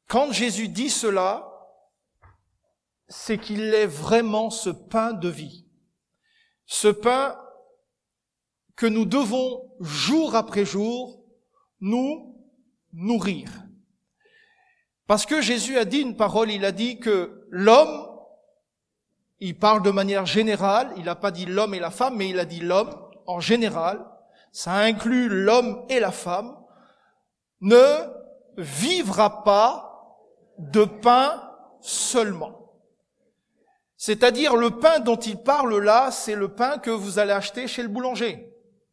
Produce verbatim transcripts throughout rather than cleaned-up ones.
Quand Jésus dit cela, c'est qu'il est vraiment ce pain de vie. Ce pain que nous devons, jour après jour, nous nourrir. Parce que Jésus a dit une parole, il a dit que l'homme, il parle de manière générale, il n'a pas dit l'homme et la femme, mais il a dit l'homme en général, ça inclut l'homme et la femme, ne vivra pas de pain seulement. C'est-à-dire le pain dont il parle là, c'est le pain que vous allez acheter chez le boulanger.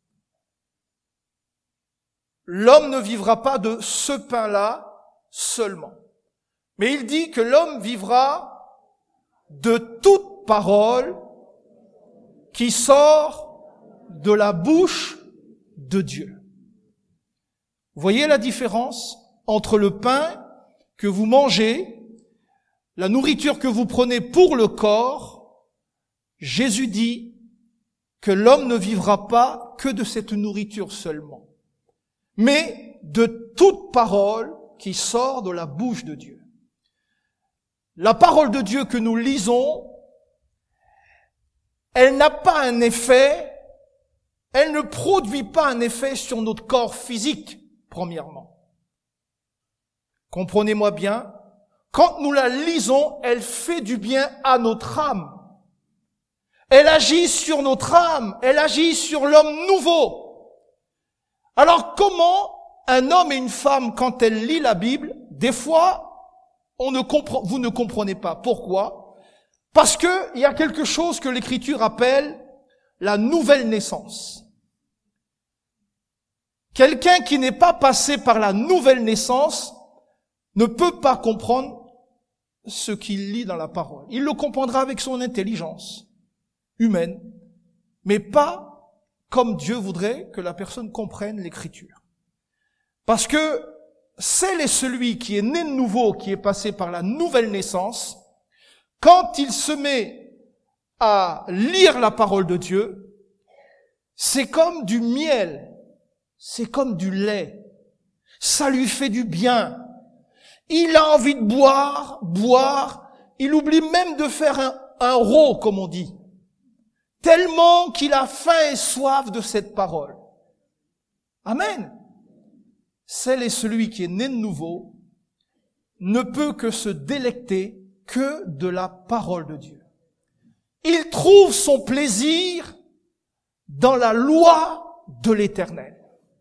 L'homme ne vivra pas de ce pain-là seulement. Mais il dit que l'homme vivra de toute parole qui sort de la bouche de Dieu. Vous voyez la différence entre le pain que vous mangez, la nourriture que vous prenez pour le corps? Jésus dit que l'homme ne vivra pas que de cette nourriture seulement, mais de toute parole qui sort de la bouche de Dieu. La parole de Dieu que nous lisons, elle n'a pas un effet, elle ne produit pas un effet sur notre corps physique, premièrement. Comprenez-moi bien, quand nous la lisons, elle fait du bien à notre âme. Elle agit sur notre âme, elle agit sur l'homme nouveau. Alors comment un homme et une femme, quand elle lit la Bible, des fois, on ne comprend, vous ne comprenez pas. Pourquoi? Parce que il y a quelque chose que l'Écriture appelle la nouvelle naissance. Quelqu'un qui n'est pas passé par la nouvelle naissance ne peut pas comprendre ce qu'il lit dans la parole. Il le comprendra avec son intelligence humaine, mais pas comme Dieu voudrait que la personne comprenne l'Écriture. Parce que celle et celui qui est né de nouveau, qui est passé par la nouvelle naissance, quand il se met à lire la parole de Dieu, c'est comme du miel, c'est comme du lait. Ça lui fait du bien. Il a envie de boire, boire. Il oublie même de faire un, un rot, comme on dit. Tellement qu'il a faim et soif de cette parole. Amen. Celle et celui qui est né de nouveau ne peut que se délecter que de la parole de Dieu. Il trouve son plaisir dans la loi de l'Éternel.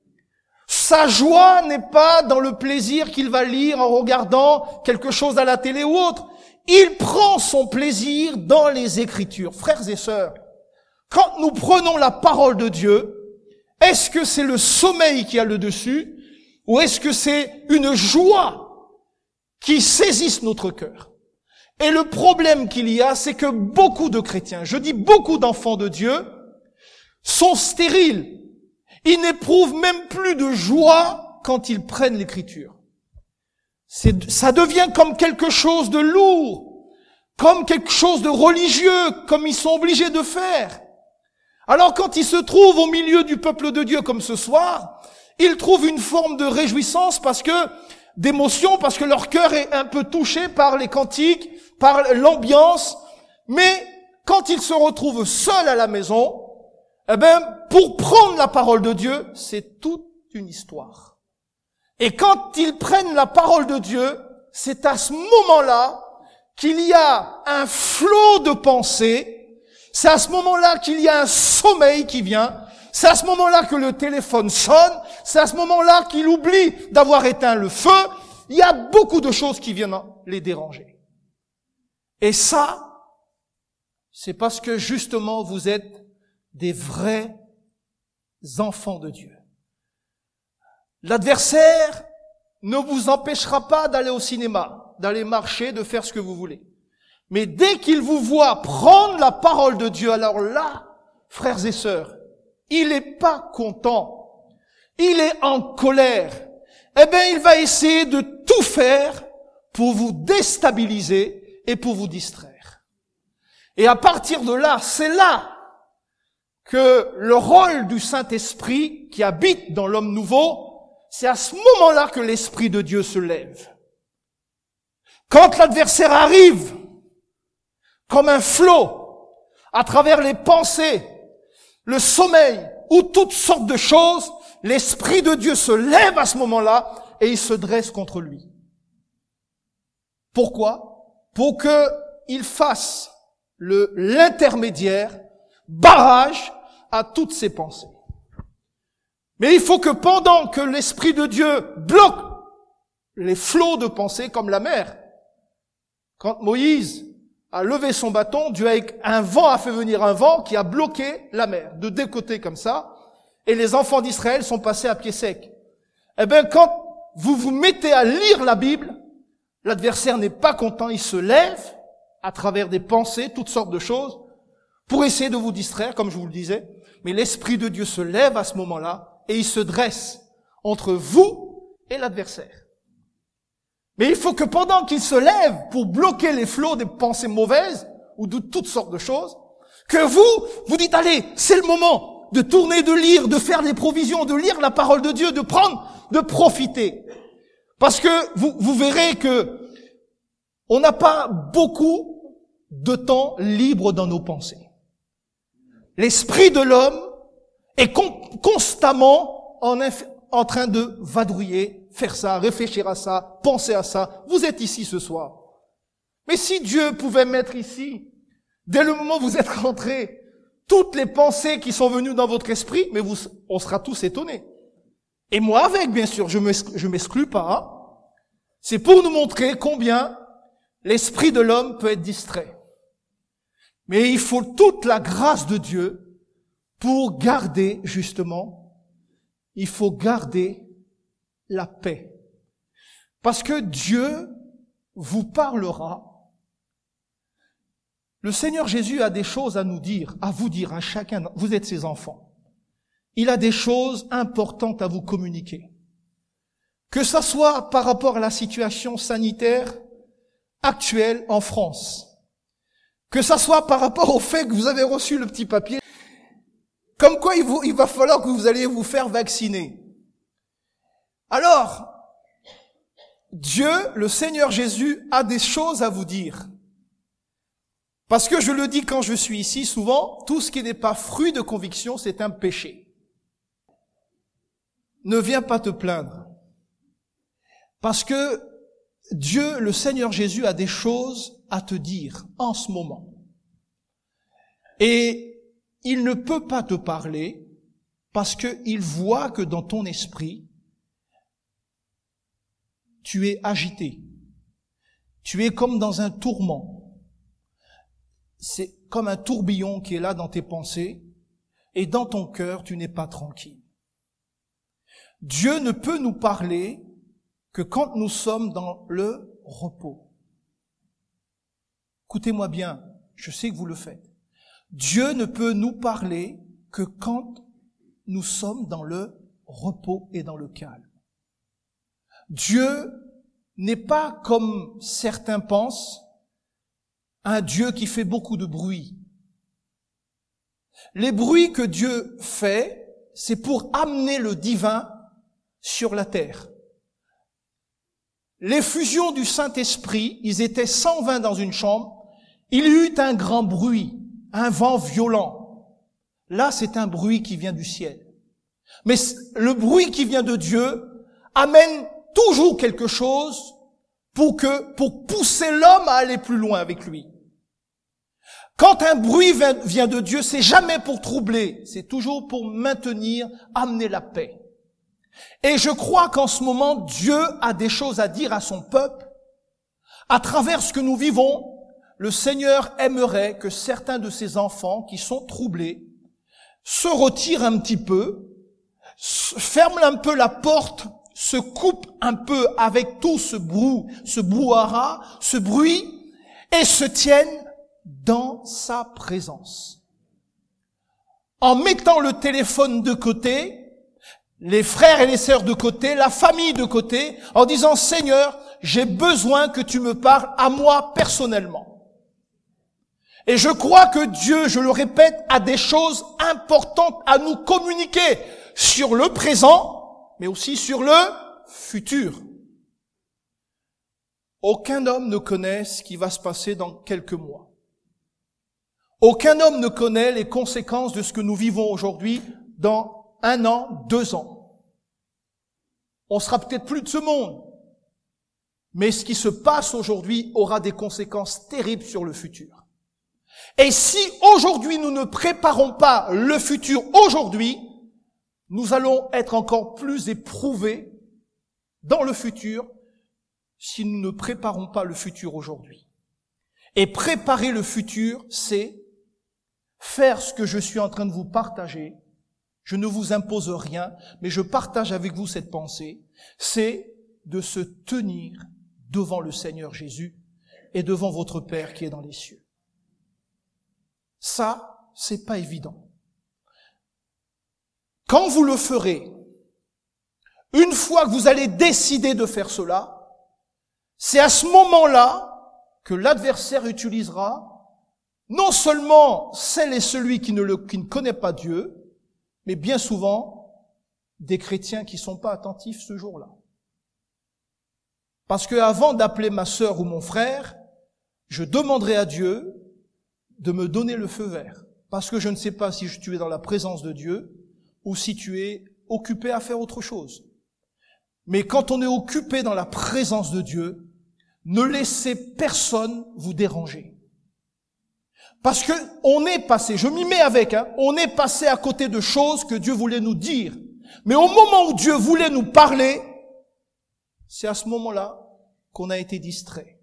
Sa joie n'est pas dans le plaisir qu'il va lire en regardant quelque chose à la télé ou autre. Il prend son plaisir dans les Écritures. Frères et sœurs, quand nous prenons la parole de Dieu, est-ce que c'est le sommeil qui a le dessus ou est-ce que c'est une joie qui saisisse notre cœur? Et le problème qu'il y a, c'est que beaucoup de chrétiens, je dis beaucoup d'enfants de Dieu, sont stériles. Ils n'éprouvent même plus de joie quand ils prennent l'Écriture. C'est, ça devient comme quelque chose de lourd, comme quelque chose de religieux, comme ils sont obligés de faire. Alors quand ils se trouvent au milieu du peuple de Dieu comme ce soir, ils trouvent une forme de réjouissance parce que, d'émotion, parce que leur cœur est un peu touché par les cantiques, par l'ambiance. Mais quand ils se retrouvent seuls à la maison, eh ben, pour prendre la parole de Dieu, c'est toute une histoire. Et quand ils prennent la parole de Dieu, c'est à ce moment-là qu'il y a un flot de pensées. C'est à ce moment-là qu'il y a un sommeil qui vient. C'est à ce moment-là que le téléphone sonne. C'est à ce moment-là qu'il oublie d'avoir éteint le feu. Il y a beaucoup de choses qui viennent les déranger. Et ça, c'est parce que justement vous êtes des vrais enfants de Dieu. L'adversaire ne vous empêchera pas d'aller au cinéma, d'aller marcher, de faire ce que vous voulez. Mais dès qu'il vous voit prendre la parole de Dieu, alors là, frères et sœurs, il n'est pas content. Il est en colère. Eh bien, il va essayer de tout faire pour vous déstabiliser et pour vous distraire. Et à partir de là, c'est là que le rôle du Saint-Esprit qui habite dans l'homme nouveau, c'est à ce moment-là que l'Esprit de Dieu se lève. Quand l'adversaire arrive, comme un flot, à travers les pensées, le sommeil ou toutes sortes de choses, l'Esprit de Dieu se lève à ce moment-là et il se dresse contre lui. Pourquoi? Pour que il fasse le, l'intermédiaire, barrage à toutes ses pensées. Mais il faut que pendant que l'Esprit de Dieu bloque les flots de pensées comme la mer, quand Moïse a levé son bâton, Dieu avec un vent a fait venir un vent qui a bloqué la mer, de deux côtés comme ça, et les enfants d'Israël sont passés à pied sec. Eh bien, quand vous vous mettez à lire la Bible, l'adversaire n'est pas content, il se lève à travers des pensées, toutes sortes de choses, pour essayer de vous distraire, comme je vous le disais. Mais l'Esprit de Dieu se lève à ce moment-là et il se dresse entre vous et l'adversaire. Mais il faut que pendant qu'il se lève pour bloquer les flots des pensées mauvaises ou de toutes sortes de choses, que vous, vous dites, allez, c'est le moment de tourner, de lire, de faire des provisions, de lire la parole de Dieu, de prendre, de profiter. Parce que vous, vous verrez que on n'a pas beaucoup de temps libre dans nos pensées. L'esprit de l'homme est con- constamment en, inf- en train de vadrouiller, faire ça, réfléchir à ça, penser à ça. Vous êtes ici ce soir. Mais si Dieu pouvait mettre ici, dès le moment où vous êtes rentrés, toutes les pensées qui sont venues dans votre esprit, mais vous, on sera tous étonnés. Et moi avec, bien sûr, je m'exclus, je m'exclus pas. Hein. C'est pour nous montrer combien l'esprit de l'homme peut être distrait. Mais il faut toute la grâce de Dieu pour garder, justement, il faut garder la paix. Parce que Dieu vous parlera. Le Seigneur Jésus a des choses à nous dire, à vous dire, à chacun. Vous êtes ses enfants. Il a des choses importantes à vous communiquer. Que ça soit par rapport à la situation sanitaire actuelle en France. Que ça soit par rapport au fait que vous avez reçu le petit papier. Comme quoi il, vous, il va falloir que vous alliez vous faire vacciner. Alors, Dieu, le Seigneur Jésus, a des choses à vous dire. Parce que je le dis quand je suis ici, souvent, tout ce qui n'est pas fruit de conviction, c'est un péché. Ne viens pas te plaindre. Parce que Dieu, le Seigneur Jésus, a des choses à te dire en ce moment. Et il ne peut pas te parler parce qu'il voit que dans ton esprit, tu es agité. Tu es comme dans un tourment. C'est comme un tourbillon qui est là dans tes pensées et dans ton cœur, tu n'es pas tranquille. Dieu ne peut nous parler que quand nous sommes dans le repos. Écoutez-moi bien, je sais que vous le faites. Dieu ne peut nous parler que quand nous sommes dans le repos et dans le calme. Dieu n'est pas comme certains pensent, un Dieu qui fait beaucoup de bruit. Les bruits que Dieu fait, c'est pour amener le divin sur la terre. L'effusion du Saint-Esprit, ils étaient cent vingt dans une chambre, il y eut un grand bruit, un vent violent. Là, c'est un bruit qui vient du ciel. Mais le bruit qui vient de Dieu amène toujours quelque chose pour que, pour pousser l'homme à aller plus loin avec lui. Quand un bruit vient de Dieu, c'est jamais pour troubler, c'est toujours pour maintenir, amener la paix. Et je crois qu'en ce moment, Dieu a des choses à dire à son peuple. À travers ce que nous vivons, le Seigneur aimerait que certains de ses enfants qui sont troublés se retirent un petit peu, ferment un peu la porte, se coupent un peu avec tout ce brou, ce brouhaha, ce bruit, et se tiennent dans sa présence. En mettant le téléphone de côté, les frères et les sœurs de côté, la famille de côté, en disant « Seigneur, j'ai besoin que tu me parles à moi personnellement. » Et je crois que Dieu, je le répète, a des choses importantes à nous communiquer sur le présent, mais aussi sur le futur. Aucun homme ne connaît ce qui va se passer dans quelques mois. Aucun homme ne connaît les conséquences de ce que nous vivons aujourd'hui dans un an, deux ans. On sera peut-être plus de ce monde. Mais ce qui se passe aujourd'hui aura des conséquences terribles sur le futur. Et si aujourd'hui nous ne préparons pas le futur aujourd'hui, nous allons être encore plus éprouvés dans le futur si nous ne préparons pas le futur aujourd'hui. Et préparer le futur, c'est faire ce que je suis en train de vous partager. Je ne vous impose rien, mais je partage avec vous cette pensée. C'est de se tenir devant le Seigneur Jésus et devant votre Père qui est dans les cieux. Ça, c'est pas évident. Quand vous le ferez, une fois que vous allez décider de faire cela, c'est à ce moment-là que l'adversaire utilisera non seulement celle et celui qui ne, le, qui ne connaît pas Dieu, mais bien souvent des chrétiens qui sont pas attentifs ce jour-là. Parce que avant d'appeler ma sœur ou mon frère, je demanderai à Dieu de me donner le feu vert. Parce que je ne sais pas si tu es dans la présence de Dieu ou si tu es occupé à faire autre chose. Mais quand on est occupé dans la présence de Dieu, ne laissez personne vous déranger. Parce que on est passé, je m'y mets avec, hein, on est passé à côté de choses que Dieu voulait nous dire. Mais au moment où Dieu voulait nous parler, c'est à ce moment-là qu'on a été distrait.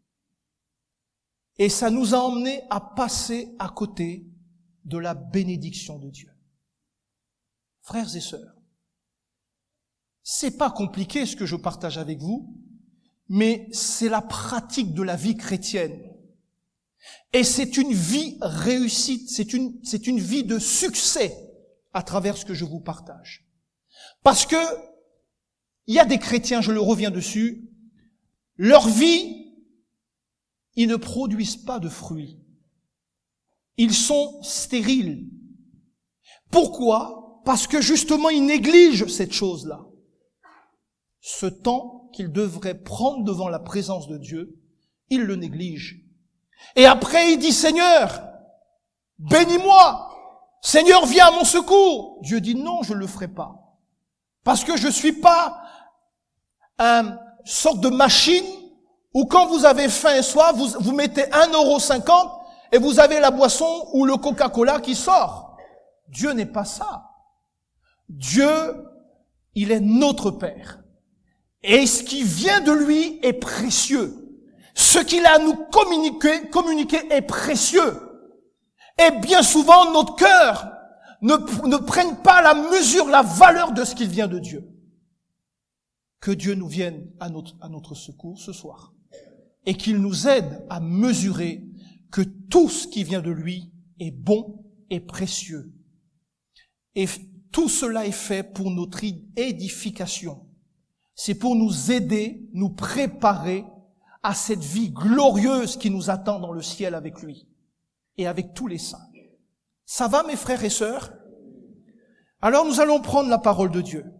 Et ça nous a emmenés à passer à côté de la bénédiction de Dieu. Frères et sœurs, c'est pas compliqué ce que je partage avec vous, mais c'est la pratique de la vie chrétienne. Et c'est une vie réussite, c'est une, c'est une vie de succès à travers ce que je vous partage. Parce que il y a des chrétiens, je le reviens dessus, leur vie, ils ne produisent pas de fruits. Ils sont stériles. Pourquoi? Parce que justement, ils négligent cette chose-là. Ce temps qu'ils devraient prendre devant la présence de Dieu, ils le négligent. Et après, il dit, Seigneur, bénis-moi. Seigneur, viens à mon secours. Dieu dit, non, je ne le ferai pas. Parce que je suis pas une sorte de machine où quand vous avez faim et soif, vous, vous mettez un euro cinquante et vous avez la boisson ou le Coca-Cola qui sort. Dieu n'est pas ça. Dieu, il est notre Père. Et ce qui vient de lui est précieux. Ce qu'il a à nous communiquer, communiquer est précieux. Et bien souvent, notre cœur ne, ne prenne pas la mesure, la valeur de ce qui vient de Dieu. Que Dieu nous vienne à notre, à notre secours ce soir. Et qu'il nous aide à mesurer que tout ce qui vient de lui est bon et précieux. Et tout cela est fait pour notre édification. C'est pour nous aider, nous préparer à cette vie glorieuse qui nous attend dans le ciel avec lui et avec tous les saints. Ça va, mes frères et sœurs? Alors nous allons prendre la parole de Dieu.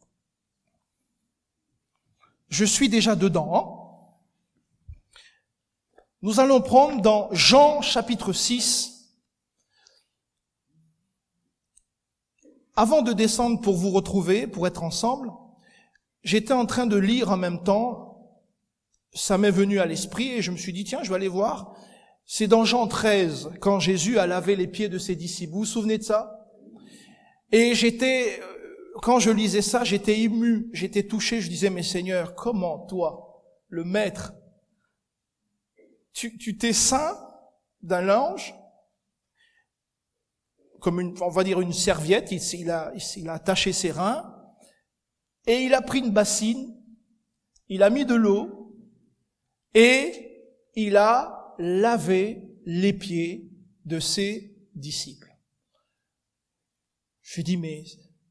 Je suis déjà dedans. Hein? Nous allons prendre dans Jean chapitre six. Avant de descendre pour vous retrouver, pour être ensemble, j'étais en train de lire en même temps. Ça m'est venu à l'esprit et je me suis dit, tiens, je vais aller voir. C'est dans Jean treize, quand Jésus a lavé les pieds de ses disciples. Vous vous souvenez de ça? Et j'étais, quand je lisais ça, j'étais ému, j'étais touché. Je disais, mais Seigneur, comment toi, le Maître, tu, tu t'es ceint d'un linge, comme une, on va dire une serviette, il, il a, il a attaché ses reins, et il a pris une bassine, il a mis de l'eau, et il a lavé les pieds de ses disciples. Je dis, mais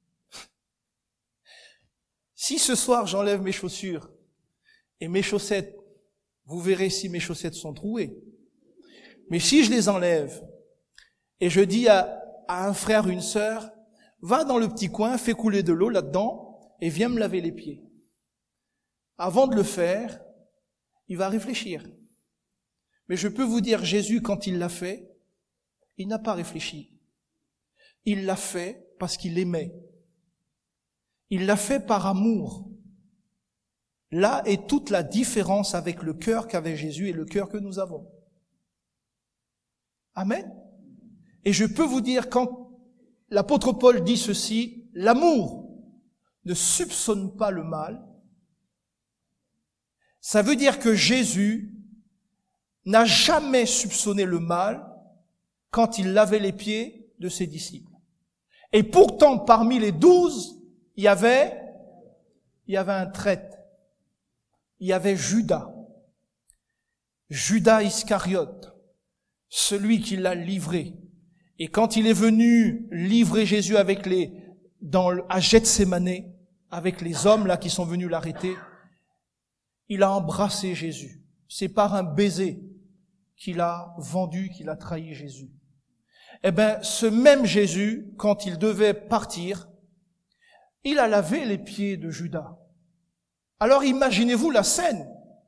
si ce soir j'enlève mes chaussures et mes chaussettes, vous verrez si mes chaussettes sont trouées. Mais si je les enlève et je dis à, à un frère, une sœur, va dans le petit coin, fais couler de l'eau là-dedans et viens me laver les pieds. Avant de le faire, il va réfléchir. Mais je peux vous dire, Jésus, quand il l'a fait, il n'a pas réfléchi. Il l'a fait parce qu'il aimait. Il l'a fait par amour. Là est toute la différence avec le cœur qu'avait Jésus et le cœur que nous avons. Amen. Et je peux vous dire, quand l'apôtre Paul dit ceci, l'amour ne soupçonne pas le mal. Ça veut dire que Jésus n'a jamais soupçonné le mal quand il lavait les pieds de ses disciples. Et pourtant, parmi les douze, il y avait, il y avait un traître. Il y avait Judas. Judas Iscariote, celui qui l'a livré. Et quand il est venu livrer Jésus avec les, dans, à Gethsémané, avec les hommes là qui sont venus l'arrêter, il a embrassé Jésus. C'est par un baiser qu'il a vendu, qu'il a trahi Jésus. Eh ben, ce même Jésus, quand il devait partir, il a lavé les pieds de Judas. Alors imaginez-vous la scène.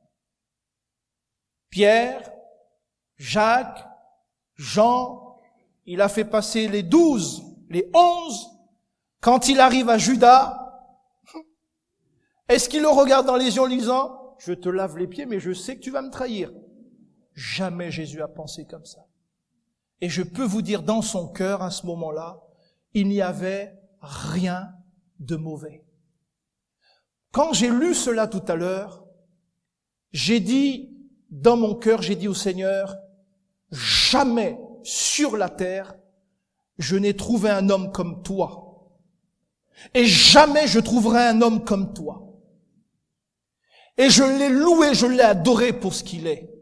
Pierre, Jacques, Jean, il a fait passer les douze, les onze. Quand il arrive à Judas, est-ce qu'il le regarde dans les yeux en lui disant, je te lave les pieds, mais je sais que tu vas me trahir? Jamais Jésus a pensé comme ça. Et je peux vous dire, dans son cœur, à ce moment-là, il n'y avait rien de mauvais. Quand j'ai lu cela tout à l'heure, j'ai dit, dans mon cœur, j'ai dit au Seigneur, jamais sur la terre, je n'ai trouvé un homme comme toi. Et jamais je trouverai un homme comme toi. Et je l'ai loué, je l'ai adoré pour ce qu'il est.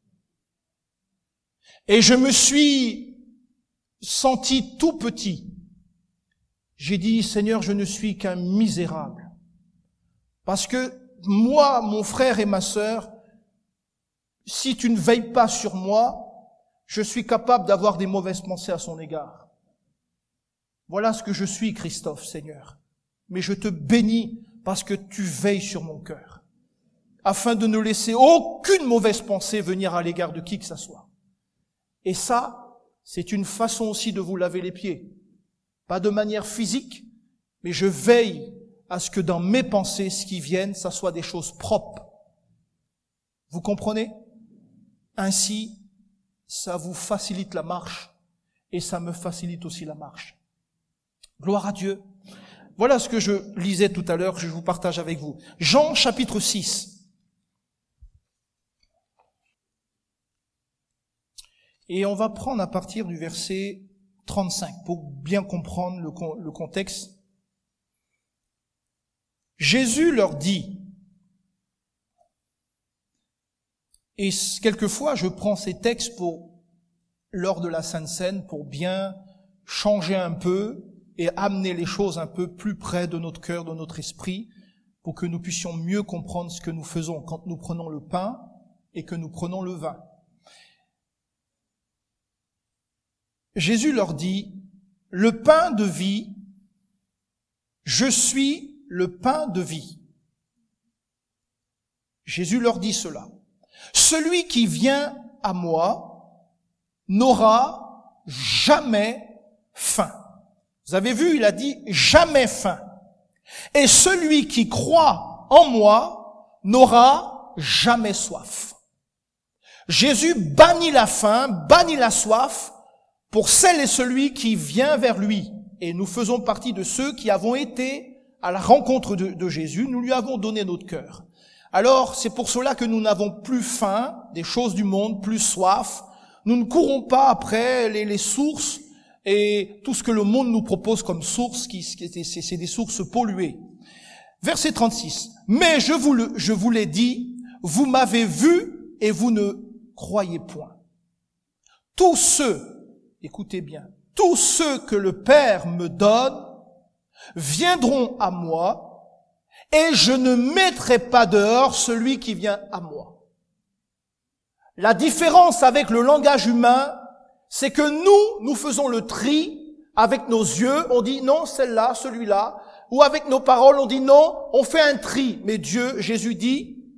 Et je me suis senti tout petit. J'ai dit, Seigneur, je ne suis qu'un misérable. Parce que moi, mon frère et ma sœur, si tu ne veilles pas sur moi, je suis capable d'avoir des mauvaises pensées à son égard. Voilà ce que je suis, Christophe, Seigneur. Mais je te bénis parce que tu veilles sur mon cœur, afin de ne laisser aucune mauvaise pensée venir à l'égard de qui que ce soit. Et ça, c'est une façon aussi de vous laver les pieds. Pas de manière physique, mais je veille à ce que dans mes pensées, ce qui vienne, ça soit des choses propres. Vous comprenez? Ainsi, ça vous facilite la marche et ça me facilite aussi la marche. Gloire à Dieu. Voilà ce que je lisais tout à l'heure, que je vous partage avec vous. Jean chapitre six. Et on va prendre à partir du verset trente-cinq pour bien comprendre le, le contexte. Jésus leur dit, et quelquefois je prends ces textes pour, lors de la Sainte Seine, pour bien changer un peu et amener les choses un peu plus près de notre cœur, de notre esprit, pour que nous puissions mieux comprendre ce que nous faisons quand nous prenons le pain et que nous prenons le vin. Jésus leur dit, le pain de vie, je suis le pain de vie. Jésus leur dit cela. Celui qui vient à moi n'aura jamais faim. Vous avez vu, il a dit jamais faim. Et celui qui croit en moi n'aura jamais soif. Jésus bannit la faim, bannit la soif pour celle et celui qui vient vers lui. Et nous faisons partie de ceux qui avons été à la rencontre de, de Jésus, nous lui avons donné notre cœur. Alors, c'est pour cela que nous n'avons plus faim des choses du monde, plus soif. Nous ne courons pas après les, les sources et tout ce que le monde nous propose comme source, qui, qui c'est, c'est des sources polluées. Verset trente-six. Mais je vous le, je vous l'ai dit, vous m'avez vu et vous ne croyez point. Tous ceux, écoutez bien, tous ceux que le Père me donne viendront à moi, et je ne mettrai pas dehors celui qui vient à moi. La différence avec le langage humain, c'est que nous, nous faisons le tri avec nos yeux, on dit non, celle-là, celui-là, ou avec nos paroles, on dit non, on fait un tri. Mais Dieu, Jésus dit,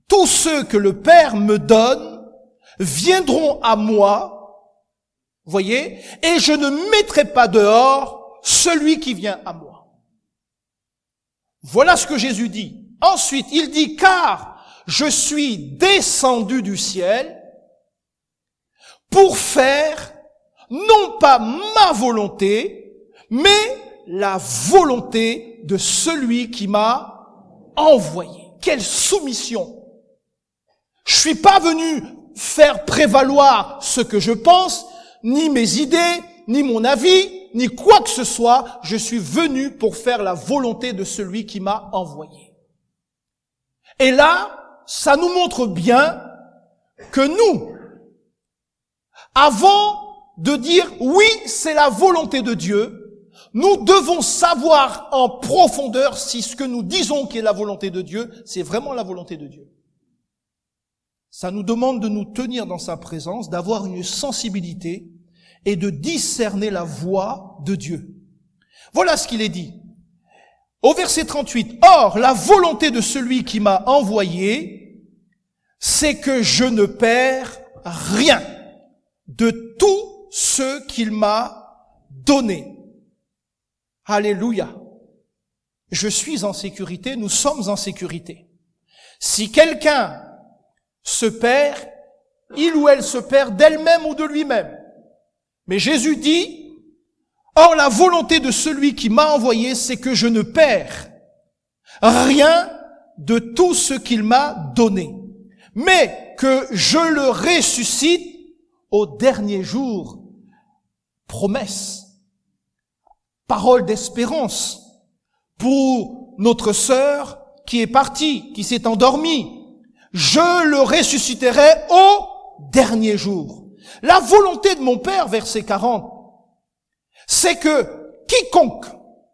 tous ceux que le Père me donne viendront à moi, voyez, et je ne mettrai pas dehors celui qui vient à moi. Voilà ce que Jésus dit. Ensuite, il dit, car je suis descendu du ciel pour faire non pas ma volonté, mais la volonté de celui qui m'a envoyé. Quelle soumission! Je suis pas venu faire prévaloir ce que je pense, ni mes idées, ni mon avis, ni quoi que ce soit. Je suis venu pour faire la volonté de celui qui m'a envoyé. Et là, ça nous montre bien que nous, avant de dire oui, c'est la volonté de Dieu, nous devons savoir en profondeur si ce que nous disons qui est la volonté de Dieu, c'est vraiment la volonté de Dieu. Ça nous demande de nous tenir dans sa présence, d'avoir une sensibilité et de discerner la voix de Dieu. Voilà ce qu'il est dit. Au verset trente-huit, « Or, la volonté de celui qui m'a envoyé, c'est que je ne perds rien de tout ce qu'il m'a donné. » Alléluia. Je suis en sécurité, nous sommes en sécurité. Si quelqu'un se perd, il ou elle se perd d'elle-même ou de lui-même. Mais Jésus dit, « Or la volonté de celui qui m'a envoyé, c'est que je ne perds rien de tout ce qu'il m'a donné, mais que je le ressuscite au dernier jour. » Promesse, parole d'espérance pour notre sœur qui est partie, qui s'est endormie. Je le ressusciterai au dernier jour. La volonté de mon Père, verset quarante, c'est que quiconque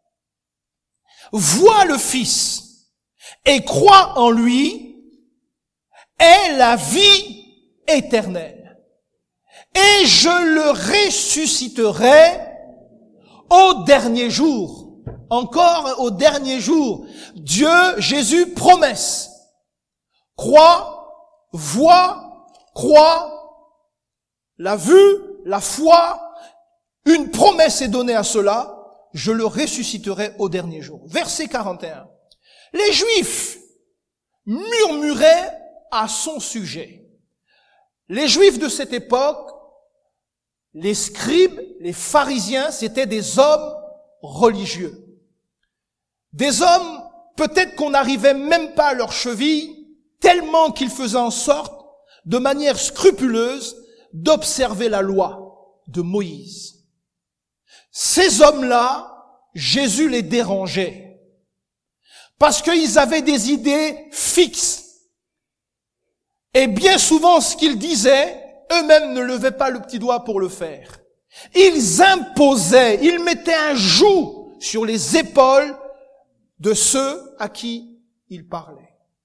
voit le Fils et croit en lui ait la vie éternelle. Et je le ressusciterai au dernier jour. Encore au dernier jour. Dieu, Jésus, promesse. Crois, vois, crois, la vue, la foi, une promesse est donnée à cela, je le ressusciterai au dernier jour. Verset quarante et un. Les Juifs murmuraient à son sujet. Les Juifs de cette époque, les scribes, les pharisiens, c'étaient des hommes religieux. Des hommes, peut-être qu'on n'arrivait même pas à leur cheville, tellement qu'ils faisaient en sorte, de manière scrupuleuse, d'observer la loi de Moïse. Ces hommes-là, Jésus les dérangeait, parce qu'ils avaient des idées fixes. Et bien souvent, ce qu'ils disaient, eux-mêmes ne levaient pas le petit doigt pour le faire. Ils imposaient, ils mettaient un joug sur les épaules de ceux à qui ils parlaient.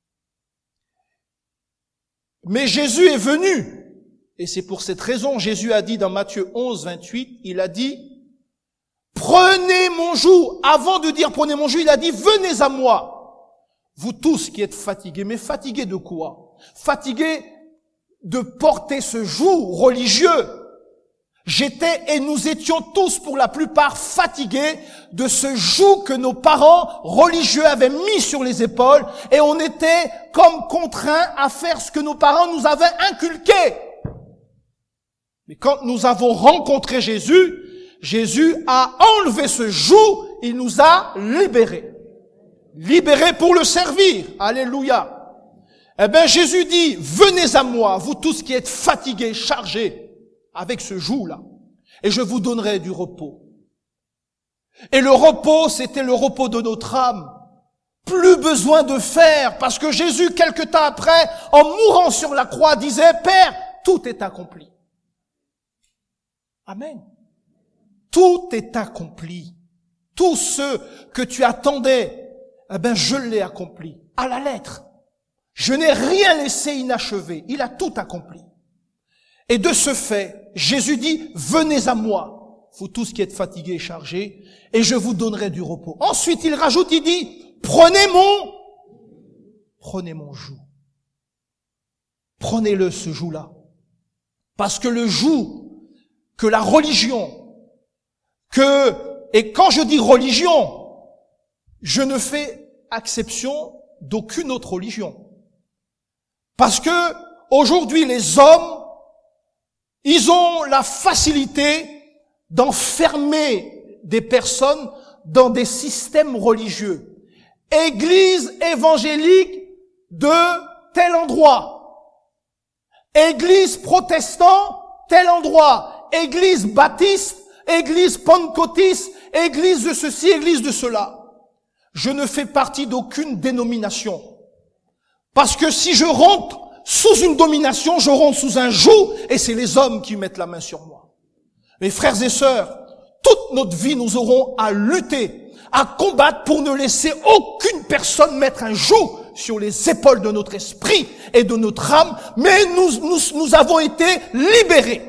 Mais Jésus est venu, et c'est pour cette raison, Jésus a dit dans Matthieu onze, vingt-huit, il a dit, « Prenez mon joug ». Avant de dire « Prenez mon joug », il a dit « Venez à moi, vous tous qui êtes fatigués ». Mais fatigués de quoi? Fatigués de porter ce joug religieux. J'étais et nous étions tous pour la plupart fatigués de ce joug que nos parents religieux avaient mis sur les épaules et on était comme contraints à faire ce que nos parents nous avaient inculqué. Mais quand nous avons rencontré Jésus, Jésus a enlevé ce joug, il nous a libérés. Libérés pour le servir. Alléluia. Eh bien Jésus dit, venez à moi, vous tous qui êtes fatigués, chargés, avec ce joug-là, et je vous donnerai du repos. Et le repos, c'était le repos de notre âme. Plus besoin de faire, parce que Jésus, quelque temps après, en mourant sur la croix, disait, Père, tout est accompli. Amen. Tout est accompli. Tout ce que tu attendais, eh ben, je l'ai accompli. À la lettre. Je n'ai rien laissé inachevé. Il a tout accompli. Et de ce fait, Jésus dit, venez à moi, vous tous qui êtes fatigués et chargés, et je vous donnerai du repos. Ensuite, il rajoute, il dit, prenez mon, prenez mon joug. Prenez-le ce joug-là. Parce que le joug que la religion, que, et quand je dis religion, je ne fais exception d'aucune autre religion. Parce que aujourd'hui les hommes, ils ont la facilité d'enfermer des personnes dans des systèmes religieux. Église évangélique de tel endroit. Église protestant, tel endroit. Église baptiste, église pentecôtiste, église de ceci, église de cela. Je ne fais partie d'aucune dénomination. Parce que si je rentre sous une domination, je rentre sous un joug, et c'est les hommes qui mettent la main sur moi. Mes frères et sœurs, toute notre vie, nous aurons à lutter, à combattre pour ne laisser aucune personne mettre un joug sur les épaules de notre esprit et de notre âme, mais nous, nous, nous avons été libérés.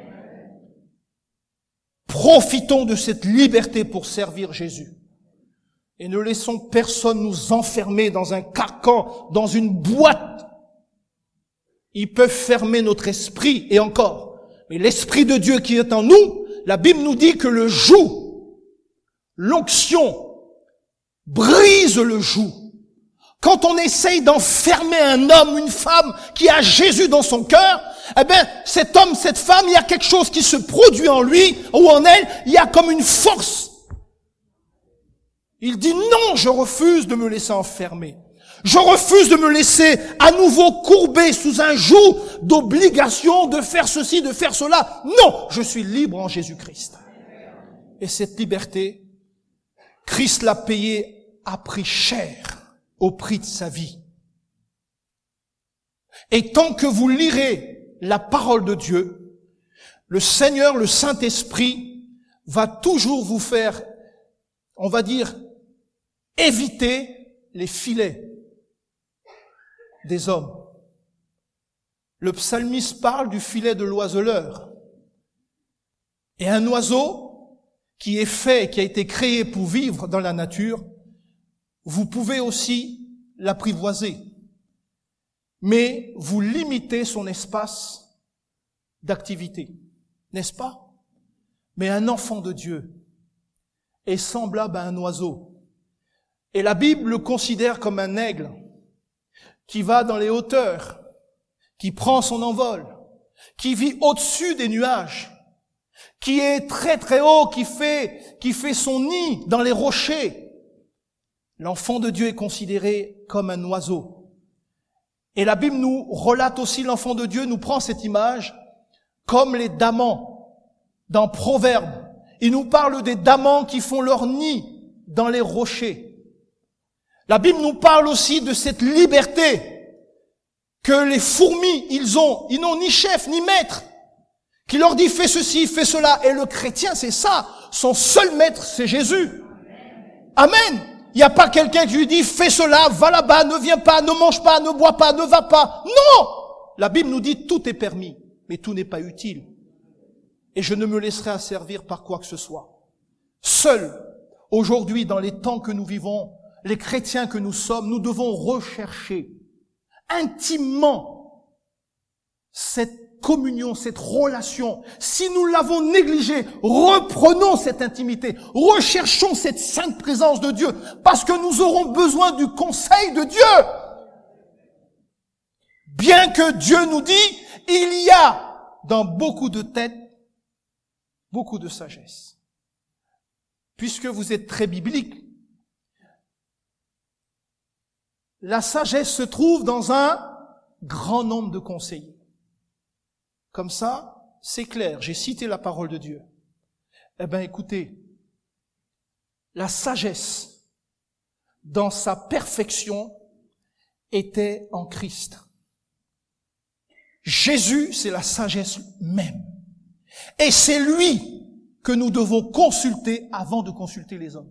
Profitons de cette liberté pour servir Jésus. Et ne laissons personne nous enfermer dans un carcan, dans une boîte. Ils peuvent fermer notre esprit, et encore. Mais l'Esprit de Dieu qui est en nous, la Bible nous dit que le joug, l'onction, brise le joug. Quand on essaye d'enfermer un homme, une femme qui a Jésus dans son cœur, eh bien, cet homme, cette femme, il y a quelque chose qui se produit en lui ou en elle, il y a comme une force. Il dit non, je refuse de me laisser enfermer. Je refuse de me laisser à nouveau courber sous un joug d'obligation de faire ceci, de faire cela. Non, je suis libre en Jésus-Christ. Et cette liberté, Christ l'a payée à prix cher, au prix de sa vie. Et tant que vous lirez la parole de Dieu, le Seigneur, le Saint-Esprit, va toujours vous faire, on va dire, éviter les filets des hommes. Le psalmiste parle du filet de l'oiseleur. Et un oiseau qui est fait, qui a été créé pour vivre dans la nature, vous pouvez aussi l'apprivoiser. Mais vous limitez son espace d'activité. N'est-ce pas? Mais un enfant de Dieu est semblable à un oiseau. Et la Bible le considère comme un aigle qui va dans les hauteurs, qui prend son envol, qui vit au-dessus des nuages, qui est très très haut, qui fait, qui fait son nid dans les rochers. L'enfant de Dieu est considéré comme un oiseau. Et la Bible nous relate aussi, l'enfant de Dieu nous prend cette image comme les damans dans Proverbes. Il nous parle des damans qui font leur nid dans les rochers. La Bible nous parle aussi de cette liberté que les fourmis, ils ont, ils n'ont ni chef ni maître, qui leur dit fais ceci, fais cela. Et le chrétien, c'est ça. Son seul maître, c'est Jésus. Amen. Il n'y a pas quelqu'un qui lui dit fais cela, va là-bas, ne viens pas, ne mange pas, ne bois pas, ne va pas. Non! La Bible nous dit tout est permis, mais tout n'est pas utile. Et je ne me laisserai asservir par quoi que ce soit. Seul, aujourd'hui, dans les temps que nous vivons, les chrétiens que nous sommes, nous devons rechercher intimement cette communion, cette relation. Si nous l'avons négligée, reprenons cette intimité, recherchons cette sainte présence de Dieu, parce que nous aurons besoin du conseil de Dieu. Bien que Dieu nous dit, il y a dans beaucoup de têtes, beaucoup de sagesse. Puisque vous êtes très biblique, la sagesse se trouve dans un grand nombre de conseillers. Comme ça, c'est clair, j'ai cité la parole de Dieu. Eh bien, écoutez, la sagesse, dans sa perfection, était en Christ. Jésus, c'est la sagesse même. Et c'est lui que nous devons consulter avant de consulter les hommes.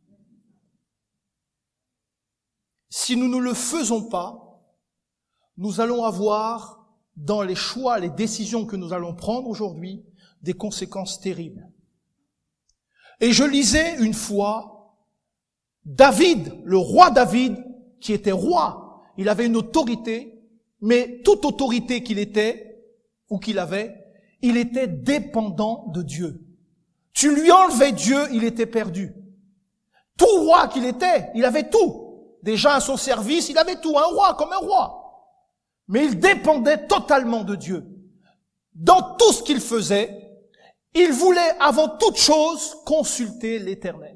Si nous ne le faisons pas, nous allons avoir, dans les choix, les décisions que nous allons prendre aujourd'hui, des conséquences terribles. Et je lisais une fois David, le roi David, qui était roi. Il avait une autorité, mais toute autorité qu'il était, ou qu'il avait, il était dépendant de Dieu. Tu lui enlevais Dieu, il était perdu. Tout roi qu'il était, il avait tout. Déjà à son service, il avait tout, un roi comme un roi. Mais il dépendait totalement de Dieu. Dans tout ce qu'il faisait, il voulait avant toute chose consulter l'Éternel.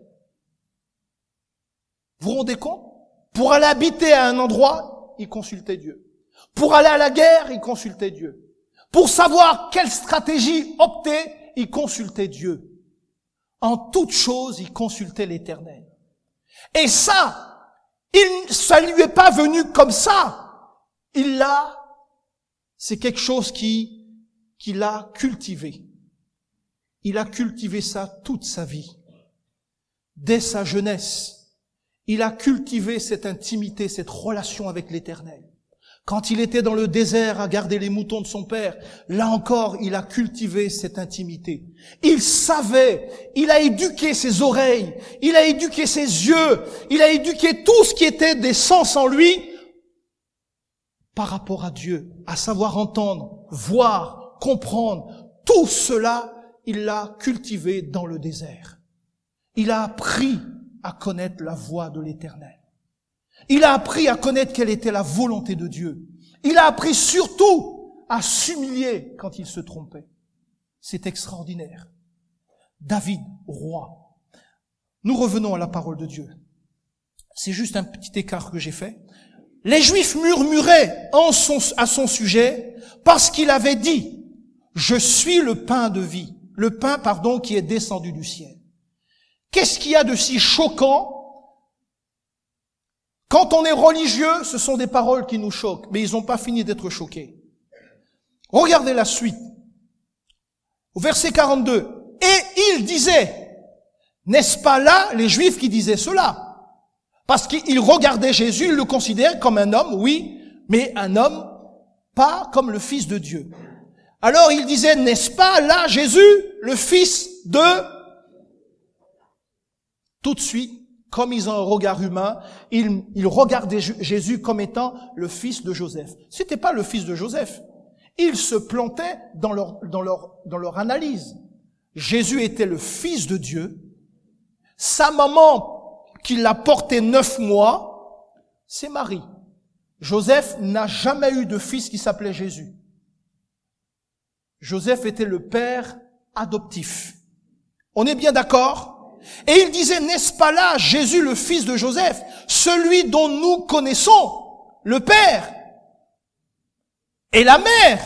Vous vous rendez compte? Pour aller habiter à un endroit, il consultait Dieu. Pour aller à la guerre, il consultait Dieu. Pour savoir quelle stratégie opter, il consultait Dieu. En toute chose, il consultait l'Éternel. Et ça, il, ça lui est pas venu comme ça. Il l'a, c'est quelque chose qui, qu'il a cultivé. Il a cultivé ça toute sa vie. Dès sa jeunesse, il a cultivé cette intimité, cette relation avec l'Éternel. Quand il était dans le désert à garder les moutons de son père, là encore, il a cultivé cette intimité. Il savait, il a éduqué ses oreilles, il a éduqué ses yeux, il a éduqué tout ce qui était des sens en lui par rapport à Dieu, à savoir entendre, voir, comprendre. Tout cela, il l'a cultivé dans le désert. Il a appris à connaître la voix de l'Éternel. Il a appris à connaître quelle était la volonté de Dieu. Il a appris surtout à s'humilier quand il se trompait. C'est extraordinaire. David, roi. Nous revenons à la parole de Dieu. C'est juste un petit écart que j'ai fait. Les Juifs murmuraient en son, à son sujet parce qu'il avait dit « Je suis le pain de vie », le pain, pardon, qui est descendu du ciel. Qu'est-ce qu'il y a de si choquant? Quand on est religieux, ce sont des paroles qui nous choquent, mais ils n'ont pas fini d'être choqués. Regardez la suite. Au verset quarante-deux. Et il disait, n'est-ce pas là les Juifs qui disaient cela? Parce qu'ils regardaient Jésus, ils le considéraient comme un homme, oui, mais un homme pas comme le Fils de Dieu. Alors il disait, n'est-ce pas là Jésus, le Fils de... Tout de suite, comme ils ont un regard humain, ils, ils regardaient Jésus comme étant le fils de Joseph. C'était pas le fils de Joseph. Ils se plantaient dans leur, dans leur, dans leur analyse. Jésus était le fils de Dieu. Sa maman, qui l'a porté neuf mois, c'est Marie. Joseph n'a jamais eu de fils qui s'appelait Jésus. Joseph était le père adoptif. On est bien d'accord? Et il disait, n'est-ce pas là Jésus, le fils de Joseph, celui dont nous connaissons le père et la mère?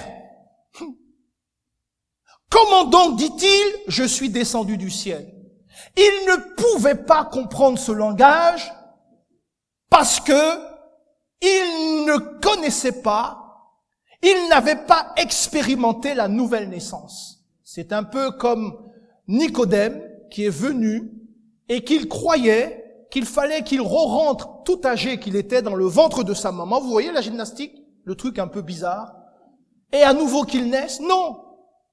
Comment donc dit-il, je suis descendu du ciel? Il ne pouvait pas comprendre ce langage parce que il ne connaissait pas, il n'avait pas expérimenté la nouvelle naissance. C'est un peu comme Nicodème, qui est venu et qu'il croyait qu'il fallait qu'il re-rentre tout âgé qu'il était dans le ventre de sa maman. Vous voyez la gymnastique? Le truc un peu bizarre. Et à nouveau qu'il naisse? Non.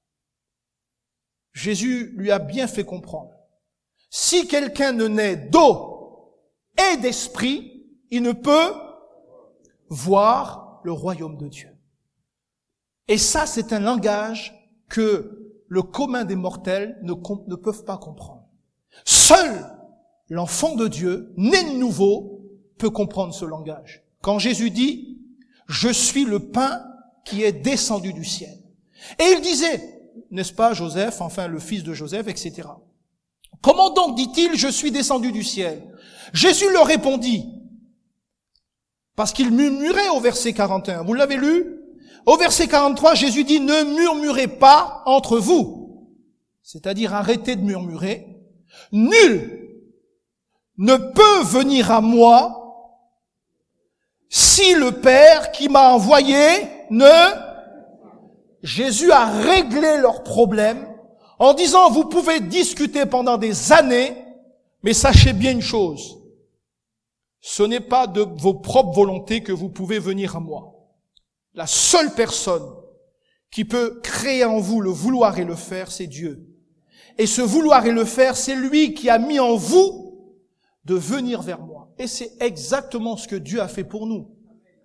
Jésus lui a bien fait comprendre. Si quelqu'un ne naît d'eau et d'esprit, il ne peut voir le royaume de Dieu. Et ça, c'est un langage que le commun des mortels ne, ne peuvent pas comprendre. Seul l'enfant de Dieu, né de nouveau, peut comprendre ce langage. Quand Jésus dit, je suis le pain qui est descendu du ciel. Et il disait, n'est-ce pas Joseph, enfin le fils de Joseph, et cetera. Comment donc dit-il, je suis descendu du ciel? Jésus leur répondit, parce qu'il murmurait au verset quarante et un. Vous l'avez lu? Au verset quarante-trois, Jésus dit, ne murmurez pas entre vous. C'est-à-dire, arrêtez de murmurer. Nul ne peut venir à moi si le Père qui m'a envoyé ne... Jésus a réglé leurs problèmes en disant, vous pouvez discuter pendant des années, mais sachez bien une chose, ce n'est pas de vos propres volontés que vous pouvez venir à moi. La seule personne qui peut créer en vous le vouloir et le faire, c'est Dieu. Et ce vouloir et le faire, c'est lui qui a mis en vous de venir vers moi. Et c'est exactement ce que Dieu a fait pour nous.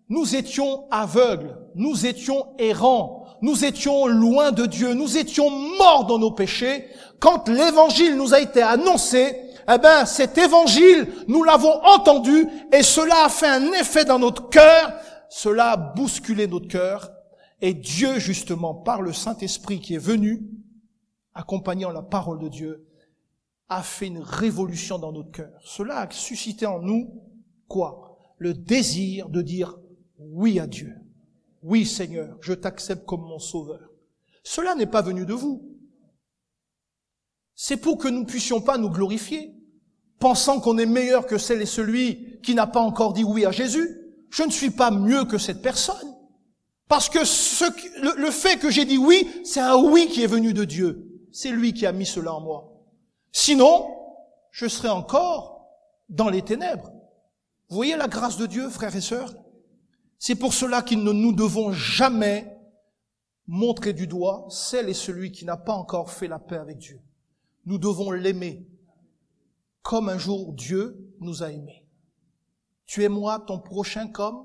nous étions aveugles, nous étions errants, nous étions loin de Dieu, nous étions morts dans nos péchés. Quand l'évangile nous a été annoncé, eh ben, cet évangile, nous l'avons entendu et cela a fait un effet dans notre cœur, cela a bousculé notre cœur et Dieu, justement, par le Saint-Esprit qui est venu, accompagnant la parole de Dieu, a fait une révolution dans notre cœur. Cela a suscité en nous, quoi? Le désir de dire oui à Dieu. Oui, Seigneur, je t'accepte comme mon sauveur. Cela n'est pas venu de vous. C'est pour que nous ne puissions pas nous glorifier, pensant qu'on est meilleur que celle et celui qui n'a pas encore dit oui à Jésus. Je ne suis pas mieux que cette personne. Parce que ce, le, le fait que j'ai dit oui, c'est un oui qui est venu de Dieu. C'est lui qui a mis cela en moi. Sinon, je serais encore dans les ténèbres. Vous voyez la grâce de Dieu, frères et sœurs? C'est pour cela qu'il ne nous devons jamais montrer du doigt celle et celui qui n'a pas encore fait la paix avec Dieu. Nous devons l'aimer comme un jour Dieu nous a aimés. Tu aimeras ton prochain comme?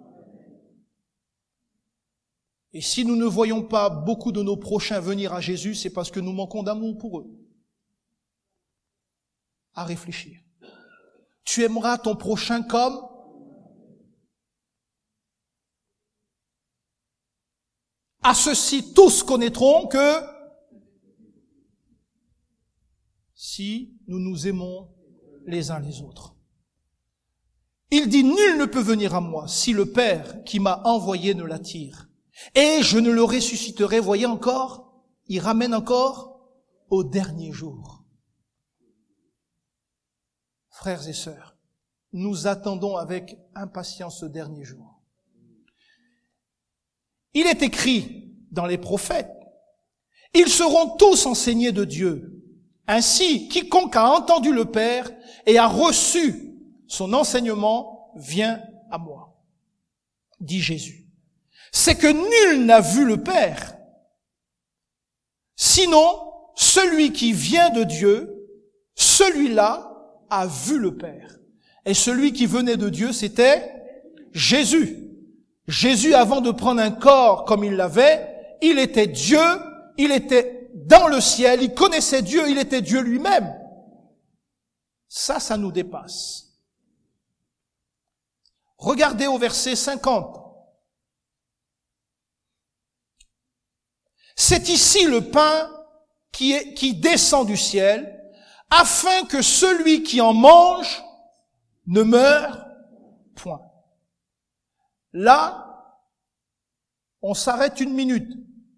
Et si nous ne voyons pas beaucoup de nos prochains venir à Jésus, c'est parce que nous manquons d'amour pour eux. À réfléchir. Tu aimeras ton prochain comme? À ceci, tous connaîtront que si nous nous aimons les uns les autres. Il dit, nul ne peut venir à moi si le Père qui m'a envoyé ne l'attire. Et je ne le ressusciterai, voyez encore, il ramène encore au dernier jour. Frères et sœurs, nous attendons avec impatience ce dernier jour. Il est écrit dans les prophètes, ils seront tous enseignés de Dieu. Ainsi, quiconque a entendu le Père et a reçu son enseignement vient à moi, dit Jésus. C'est que nul n'a vu le Père, sinon celui qui vient de Dieu, celui-là a vu le Père. Et celui qui venait de Dieu, c'était Jésus. Jésus, avant de prendre un corps comme il l'avait, il était Dieu, il était dans le ciel, il connaissait Dieu, il était Dieu lui-même. Ça, ça nous dépasse. Regardez au verset cinquante. C'est ici le pain qui, est, qui descend du ciel, afin que celui qui en mange ne meure point. Là, on s'arrête une minute.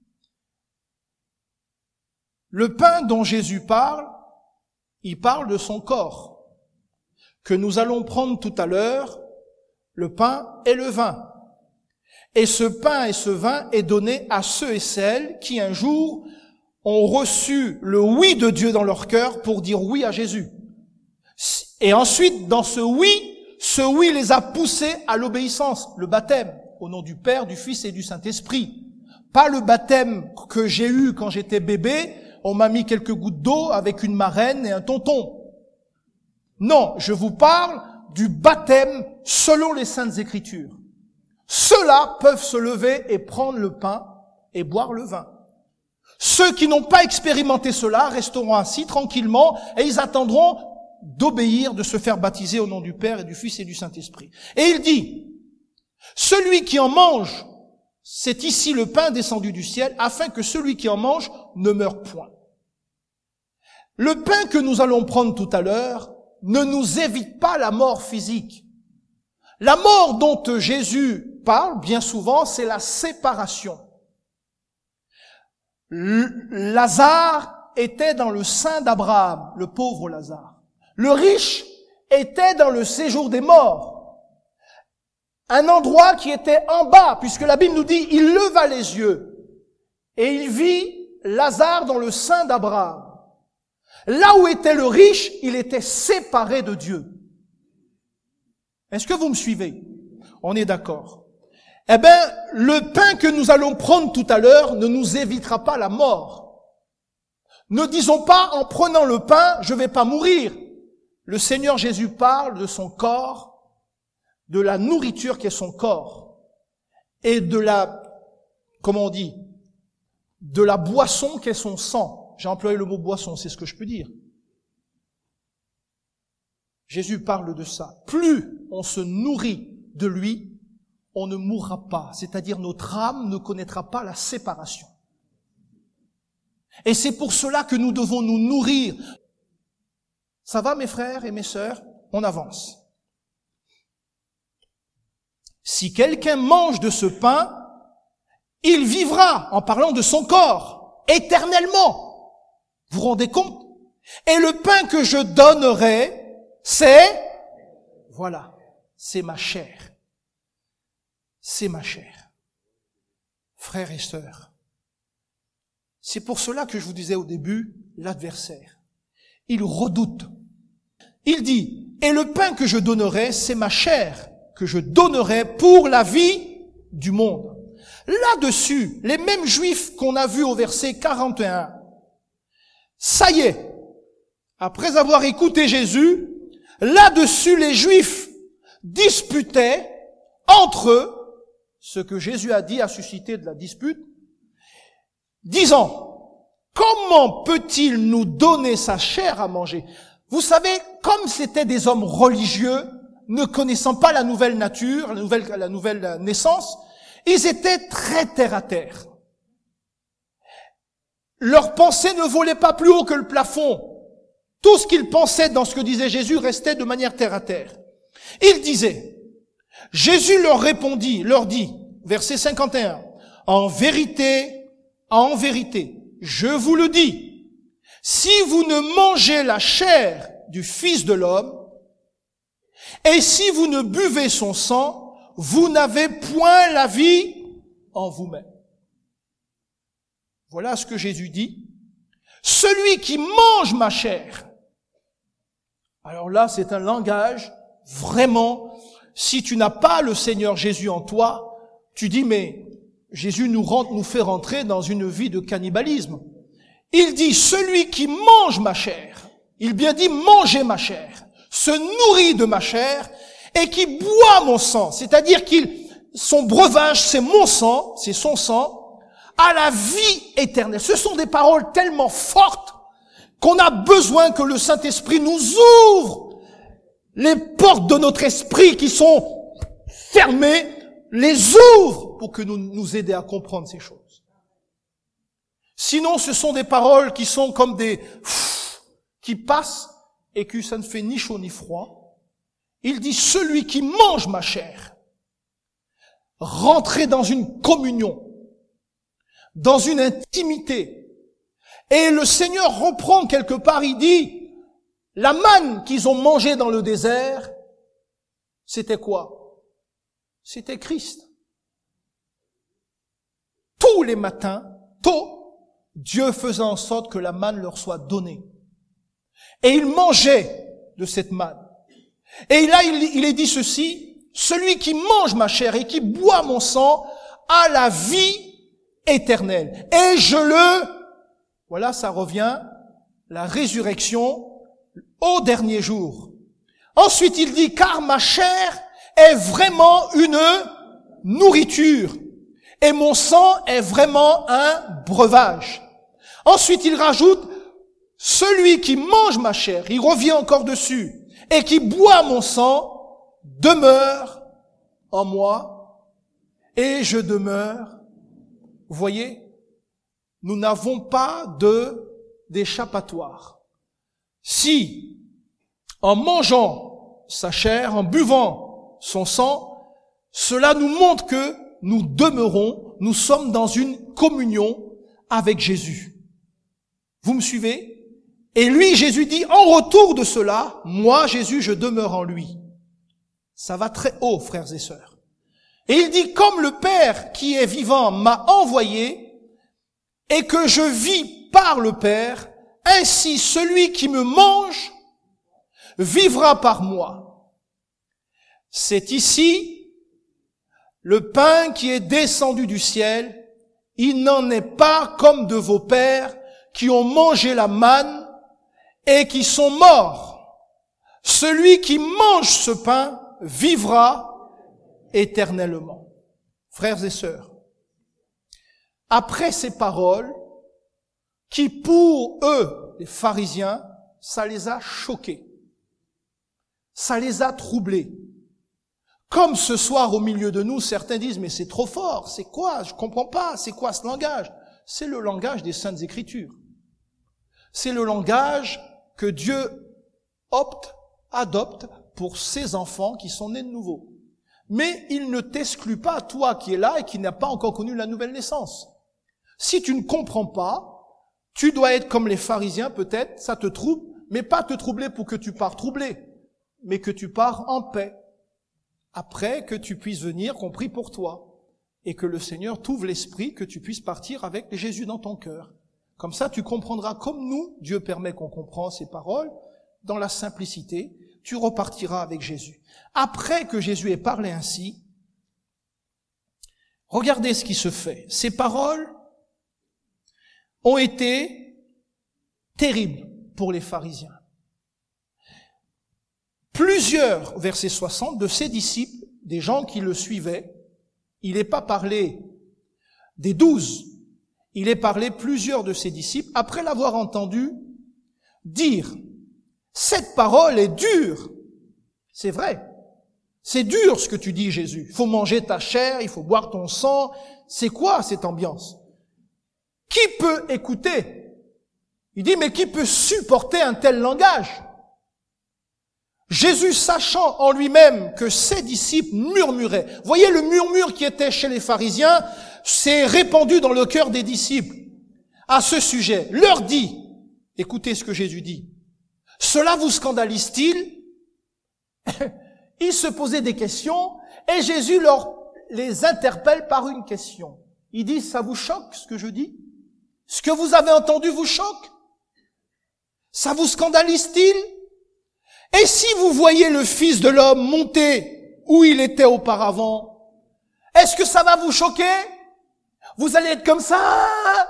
Le pain dont Jésus parle, il parle de son corps, que nous allons prendre tout à l'heure, le pain et le vin. Et ce pain et ce vin est donné à ceux et celles qui un jour ont reçu le oui de Dieu dans leur cœur pour dire oui à Jésus. Et ensuite, dans ce oui, ce oui les a poussés à l'obéissance, le baptême, au nom du Père, du Fils et du Saint-Esprit. Pas le baptême que j'ai eu quand j'étais bébé, on m'a mis quelques gouttes d'eau avec une marraine et un tonton. Non, je vous parle du baptême selon les Saintes Écritures. Ceux-là peuvent se lever et prendre le pain et boire le vin. Ceux qui n'ont pas expérimenté cela resteront assis tranquillement et ils attendront d'obéir, de se faire baptiser au nom du Père et du Fils et du Saint-Esprit. Et il dit, celui qui en mange, c'est ici le pain descendu du ciel, afin que celui qui en mange ne meure point. Le pain que nous allons prendre tout à l'heure ne nous évite pas la mort physique. La mort dont Jésus parle bien souvent, c'est la séparation. Lazare était dans le sein d'Abraham, le pauvre Lazare. Le riche était dans le séjour des morts. Un endroit qui était en bas, puisque la Bible nous dit, il leva les yeux et il vit Lazare dans le sein d'Abraham. Là où était le riche, il était séparé de Dieu. Est-ce que vous me suivez? On est d'accord. Eh bien, le pain que nous allons prendre tout à l'heure ne nous évitera pas la mort. Ne disons pas, en prenant le pain, je vais pas mourir. Le Seigneur Jésus parle de son corps, de la nourriture qui est son corps. et de la, comment on dit, de la boisson qu'est son sang. J'ai employé le mot boisson, c'est ce que je peux dire. Jésus parle de ça. Plus on se nourrit de lui, on ne mourra pas. C'est-à-dire notre âme ne connaîtra pas la séparation. Et c'est pour cela que nous devons nous nourrir. Ça va, mes frères et mes sœurs? On avance. Si quelqu'un mange de ce pain, il vivra, en parlant de son corps, éternellement. Vous vous rendez compte? Et le pain que je donnerai, c'est, voilà, c'est ma chair. C'est ma chair. Frères et sœurs, c'est pour cela que je vous disais au début, l'adversaire, il redoute. Il dit, et le pain que je donnerai, c'est ma chair que je donnerai pour la vie du monde. Là-dessus, les mêmes Juifs qu'on a vus au verset quarante et un, ça y est, après avoir écouté Jésus, là-dessus les Juifs disputaient entre eux. Ce que Jésus a dit a suscité de la dispute, disant, comment peut-il nous donner sa chair à manger? Vous savez, comme c'était des hommes religieux, ne connaissant pas la nouvelle nature, la nouvelle, la nouvelle naissance, ils étaient très terre à terre. Leur pensée ne volait pas plus haut que le plafond. Tout ce qu'ils pensaient dans ce que disait Jésus restait de manière terre à terre. Ils disaient, Jésus leur répondit, leur dit, verset cinquante et un, en vérité, en vérité, je vous le dis, si vous ne mangez la chair du Fils de l'homme, et si vous ne buvez son sang, vous n'avez point la vie en vous-même. Voilà ce que Jésus dit. Celui qui mange ma chair. Alors là, c'est un langage vraiment. Si tu n'as pas le Seigneur Jésus en toi, tu dis, mais Jésus nous rentre, nous fait rentrer dans une vie de cannibalisme. Il dit, celui qui mange ma chair, il bien dit, mangez ma chair, se nourrit de ma chair, et qui boit mon sang, c'est-à-dire qu'il, son breuvage, c'est mon sang, c'est son sang, à la vie éternelle. Ce sont des paroles tellement fortes qu'on a besoin que le Saint-Esprit nous ouvre les portes de notre esprit qui sont fermées, les ouvre pour que nous nous aider à comprendre ces choses. Sinon, ce sont des paroles qui sont comme des pff, qui passent et que ça ne fait ni chaud ni froid. Il dit, celui qui mange ma chair, rentrer dans une communion, dans une intimité. Et le Seigneur reprend quelque part, il dit, la manne qu'ils ont mangée dans le désert, c'était quoi? C'était Christ. Tous les matins, tôt, Dieu faisait en sorte que la manne leur soit donnée. Et ils mangeaient de cette manne. Et là, il, il est dit ceci, celui qui mange ma chair et qui boit mon sang a la vie éternelle. Et je le, voilà, ça revient, la résurrection au dernier jour. Ensuite, il dit, car ma chair est vraiment une nourriture et mon sang est vraiment un breuvage. Ensuite, il rajoute, celui qui mange ma chair, il revient encore dessus, et qui boit mon sang, demeure en moi, et je demeure. Vous voyez, nous n'avons pas de d'échappatoire. Si, en mangeant sa chair, en buvant son sang, cela nous montre que nous demeurons, nous sommes dans une communion avec Jésus. Vous me suivez? Et lui, Jésus dit, en retour de cela, moi, Jésus, je demeure en lui. Ça va très haut, frères et sœurs. Et il dit, comme le Père qui est vivant m'a envoyé, et que je vis par le Père, ainsi celui qui me mange vivra par moi. C'est ici le pain qui est descendu du ciel. Il n'en est pas comme de vos pères qui ont mangé la manne et qui sont morts. Celui qui mange ce pain vivra éternellement. Frères et sœurs, après ces paroles, qui pour eux, les pharisiens, ça les a choqués, ça les a troublés. Comme ce soir au milieu de nous, certains disent, mais c'est trop fort, c'est quoi? Je comprends pas, c'est quoi ce langage? C'est le langage des Saintes Écritures. C'est le langage que Dieu opte, adopte pour ses enfants qui sont nés de nouveau. Mais il ne t'exclut pas, toi qui es là et qui n'as pas encore connu la nouvelle naissance. Si tu ne comprends pas, tu dois être comme les pharisiens peut-être, ça te trouble, mais pas te troubler pour que tu pars troublé, mais que tu pars en paix. Après que tu puisses venir, compris pour toi, et que le Seigneur t'ouvre l'esprit, que tu puisses partir avec Jésus dans ton cœur. Comme ça, tu comprendras comme nous, Dieu permet qu'on comprenne ces paroles, dans la simplicité, tu repartiras avec Jésus. Après que Jésus ait parlé ainsi, regardez ce qui se fait. Ces paroles ont été terribles pour les pharisiens. Plusieurs, verset soixante, de ses disciples, des gens qui le suivaient, il n'est pas parlé des douze, il est parlé plusieurs de ses disciples, après l'avoir entendu dire, cette parole est dure. C'est vrai. C'est dur ce que tu dis, Jésus. Il faut manger ta chair, il faut boire ton sang. C'est quoi cette ambiance? Qui peut écouter? Il dit, mais qui peut supporter un tel langage? Jésus, sachant en lui-même que ses disciples murmuraient. Voyez le murmure qui était chez les pharisiens, s'est répandu dans le cœur des disciples à ce sujet. Leur dit, écoutez ce que Jésus dit, cela vous scandalise-t-il? Ils se posaient des questions et Jésus leur les interpelle par une question. Il dit, ça vous choque ce que je dis? Ce que vous avez entendu vous choque? Ça vous scandalise-t-il? Et si vous voyez le Fils de l'homme monter où il était auparavant, est-ce que ça va vous choquer? Vous allez être comme ça?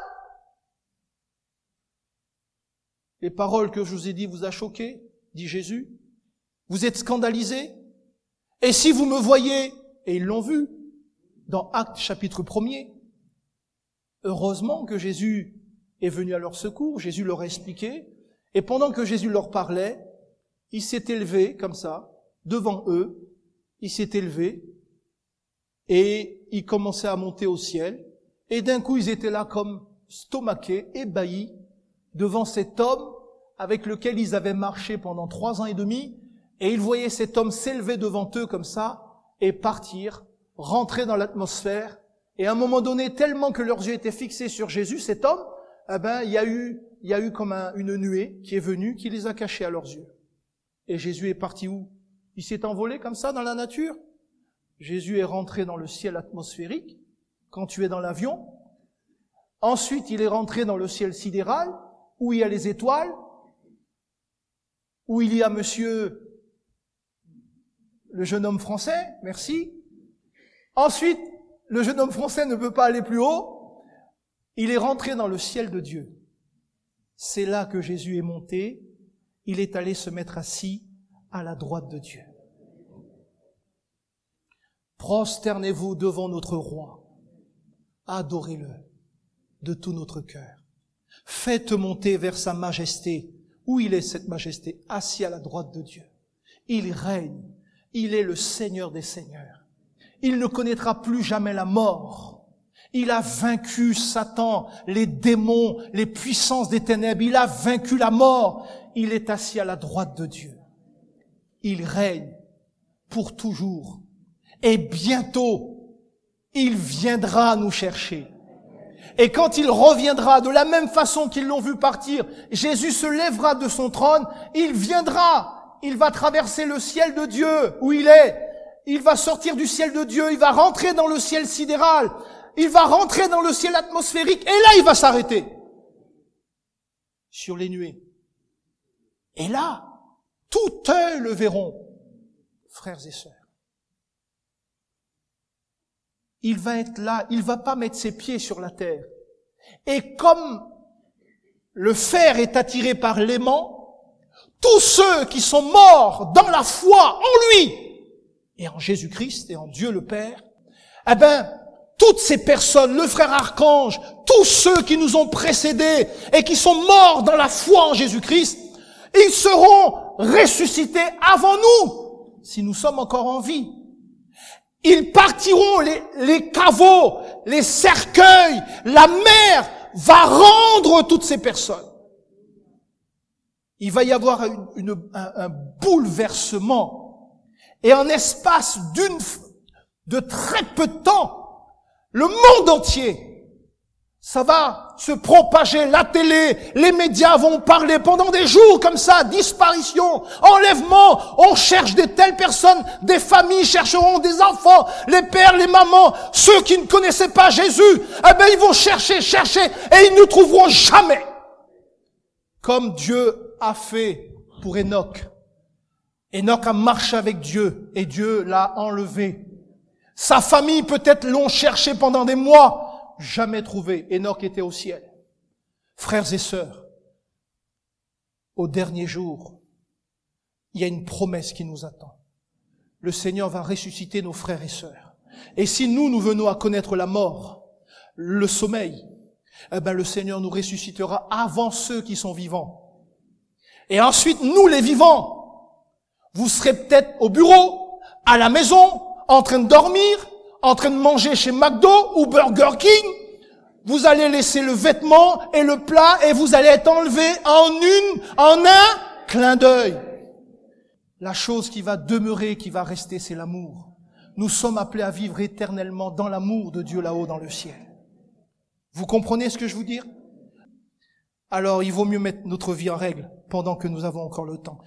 Les paroles que je vous ai dit vous a choqué, dit Jésus. Vous êtes scandalisés? Et si vous me voyez, et ils l'ont vu, dans Actes chapitre premier, heureusement que Jésus est venu à leur secours, Jésus leur a expliqué, et pendant que Jésus leur parlait, il s'est élevé comme ça, devant eux, il s'est élevé, et il commençait à monter au ciel, et d'un coup ils étaient là comme stomaqués, ébahis, devant cet homme avec lequel ils avaient marché pendant trois ans et demi, et ils voyaient cet homme s'élever devant eux comme ça, et partir, rentrer dans l'atmosphère, et à un moment donné, tellement que leurs yeux étaient fixés sur Jésus, cet homme, eh ben, il y a eu, il y a eu comme un, une nuée qui est venue, qui les a cachés à leurs yeux. Et Jésus est parti où? Il s'est envolé comme ça dans la nature? Jésus est rentré dans le ciel atmosphérique, quand tu es dans l'avion. Ensuite, il est rentré dans le ciel sidéral, où il y a les étoiles, où il y a monsieur, le jeune homme français, merci. Ensuite, le jeune homme français ne peut pas aller plus haut. Il est rentré dans le ciel de Dieu. C'est là que Jésus est monté. Il est allé se mettre assis à la droite de Dieu. Prosternez-vous devant notre roi. Adorez-le de tout notre cœur. Faites monter vers sa majesté. Où il est cette majesté? Assis à la droite de Dieu. Il règne. Il est le Seigneur des Seigneurs. Il ne connaîtra plus jamais la mort. Il a vaincu Satan, les démons, les puissances des ténèbres. Il a vaincu la mort. Il est assis à la droite de Dieu. Il règne pour toujours. Et bientôt, il viendra nous chercher. Et quand il reviendra, de la même façon qu'ils l'ont vu partir, Jésus se lèvera de son trône, il viendra, il va traverser le ciel de Dieu, où il est. Il va sortir du ciel de Dieu, il va rentrer dans le ciel sidéral, il va rentrer dans le ciel atmosphérique, et là il va s'arrêter. Sur les nuées. Et là, tout œil le verront, frères et sœurs. Il va être là, il va pas mettre ses pieds sur la terre. Et comme le fer est attiré par l'aimant, tous ceux qui sont morts dans la foi en lui, et en Jésus-Christ, et en Dieu le Père, eh ben, toutes ces personnes, le frère Archange, tous ceux qui nous ont précédés et qui sont morts dans la foi en Jésus-Christ, ils seront ressuscités avant nous, si nous sommes encore en vie. Ils partiront, les, les caveaux, les cercueils, la mer va rendre toutes ces personnes. Il va y avoir une, une, un, un bouleversement. Et en espace d'une, de très peu de temps, le monde entier, ça va se propager, la télé, les médias vont parler pendant des jours comme ça, disparition, enlèvement, on cherche de telles personnes, des familles chercheront des enfants, les pères, les mamans, ceux qui ne connaissaient pas Jésus, eh ben ils vont chercher, chercher, et ils ne trouveront jamais. Comme Dieu a fait pour Enoch. Enoch a marché avec Dieu, et Dieu l'a enlevé. Sa famille peut-être l'ont cherché pendant des mois, jamais trouvé. Enoch était au ciel. Frères et sœurs, au dernier jour, il y a une promesse qui nous attend. Le Seigneur va ressusciter nos frères et sœurs. Et si nous, nous venons à connaître la mort, le sommeil, eh ben le Seigneur nous ressuscitera avant ceux qui sont vivants. Et ensuite, nous les vivants, vous serez peut-être au bureau, à la maison, en train de dormir, en train de manger chez McDo ou Burger King. Vous allez laisser le vêtement et le plat et vous allez être enlevé en une, en un clin d'œil. La chose qui va demeurer, qui va rester, c'est l'amour. Nous sommes appelés à vivre éternellement dans l'amour de Dieu là-haut dans le ciel. Vous comprenez ce que je veux dire? Alors, il vaut mieux mettre notre vie en règle pendant que nous avons encore le temps.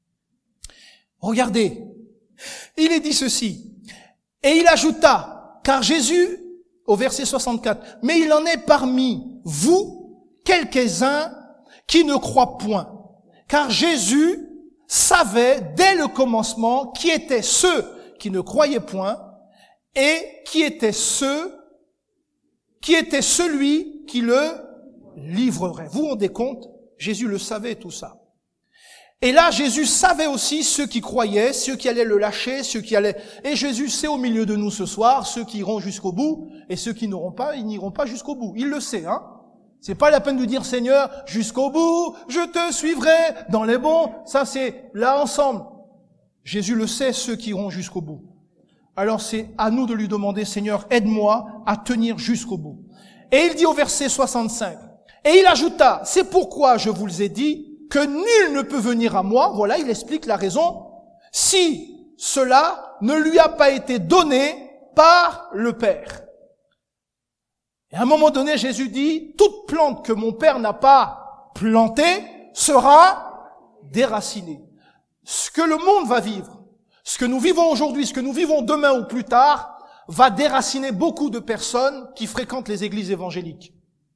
Regardez, il est dit ceci. Et il ajouta, car Jésus, au verset soixante-quatre, mais il en est parmi vous quelques-uns qui ne croient point. Car Jésus savait dès le commencement qui étaient ceux qui ne croyaient point et qui étaient ceux, qui était celui qui le livrerait. Vous vous rendez compte? Jésus le savait tout ça. Et là, Jésus savait aussi ceux qui croyaient, ceux qui allaient le lâcher, ceux qui allaient... Et Jésus sait au milieu de nous ce soir, ceux qui iront jusqu'au bout, et ceux qui n'auront pas, ils n'iront pas jusqu'au bout. Il le sait, hein. C'est pas la peine de dire, Seigneur, jusqu'au bout, je te suivrai dans les bons. Ça, c'est là ensemble. Jésus le sait, ceux qui iront jusqu'au bout. Alors c'est à nous de lui demander, Seigneur, aide-moi à tenir jusqu'au bout. Et il dit au verset soixante-cinq, et il ajouta, c'est pourquoi je vous ai dit, que nul ne peut venir à moi, voilà, il explique la raison, si cela ne lui a pas été donné par le Père. Et à un moment donné, Jésus dit, toute plante que mon Père n'a pas plantée sera déracinée. Ce que le monde va vivre, ce que nous vivons aujourd'hui, ce que nous vivons demain ou plus tard, va déraciner beaucoup de personnes qui fréquentent les églises évangéliques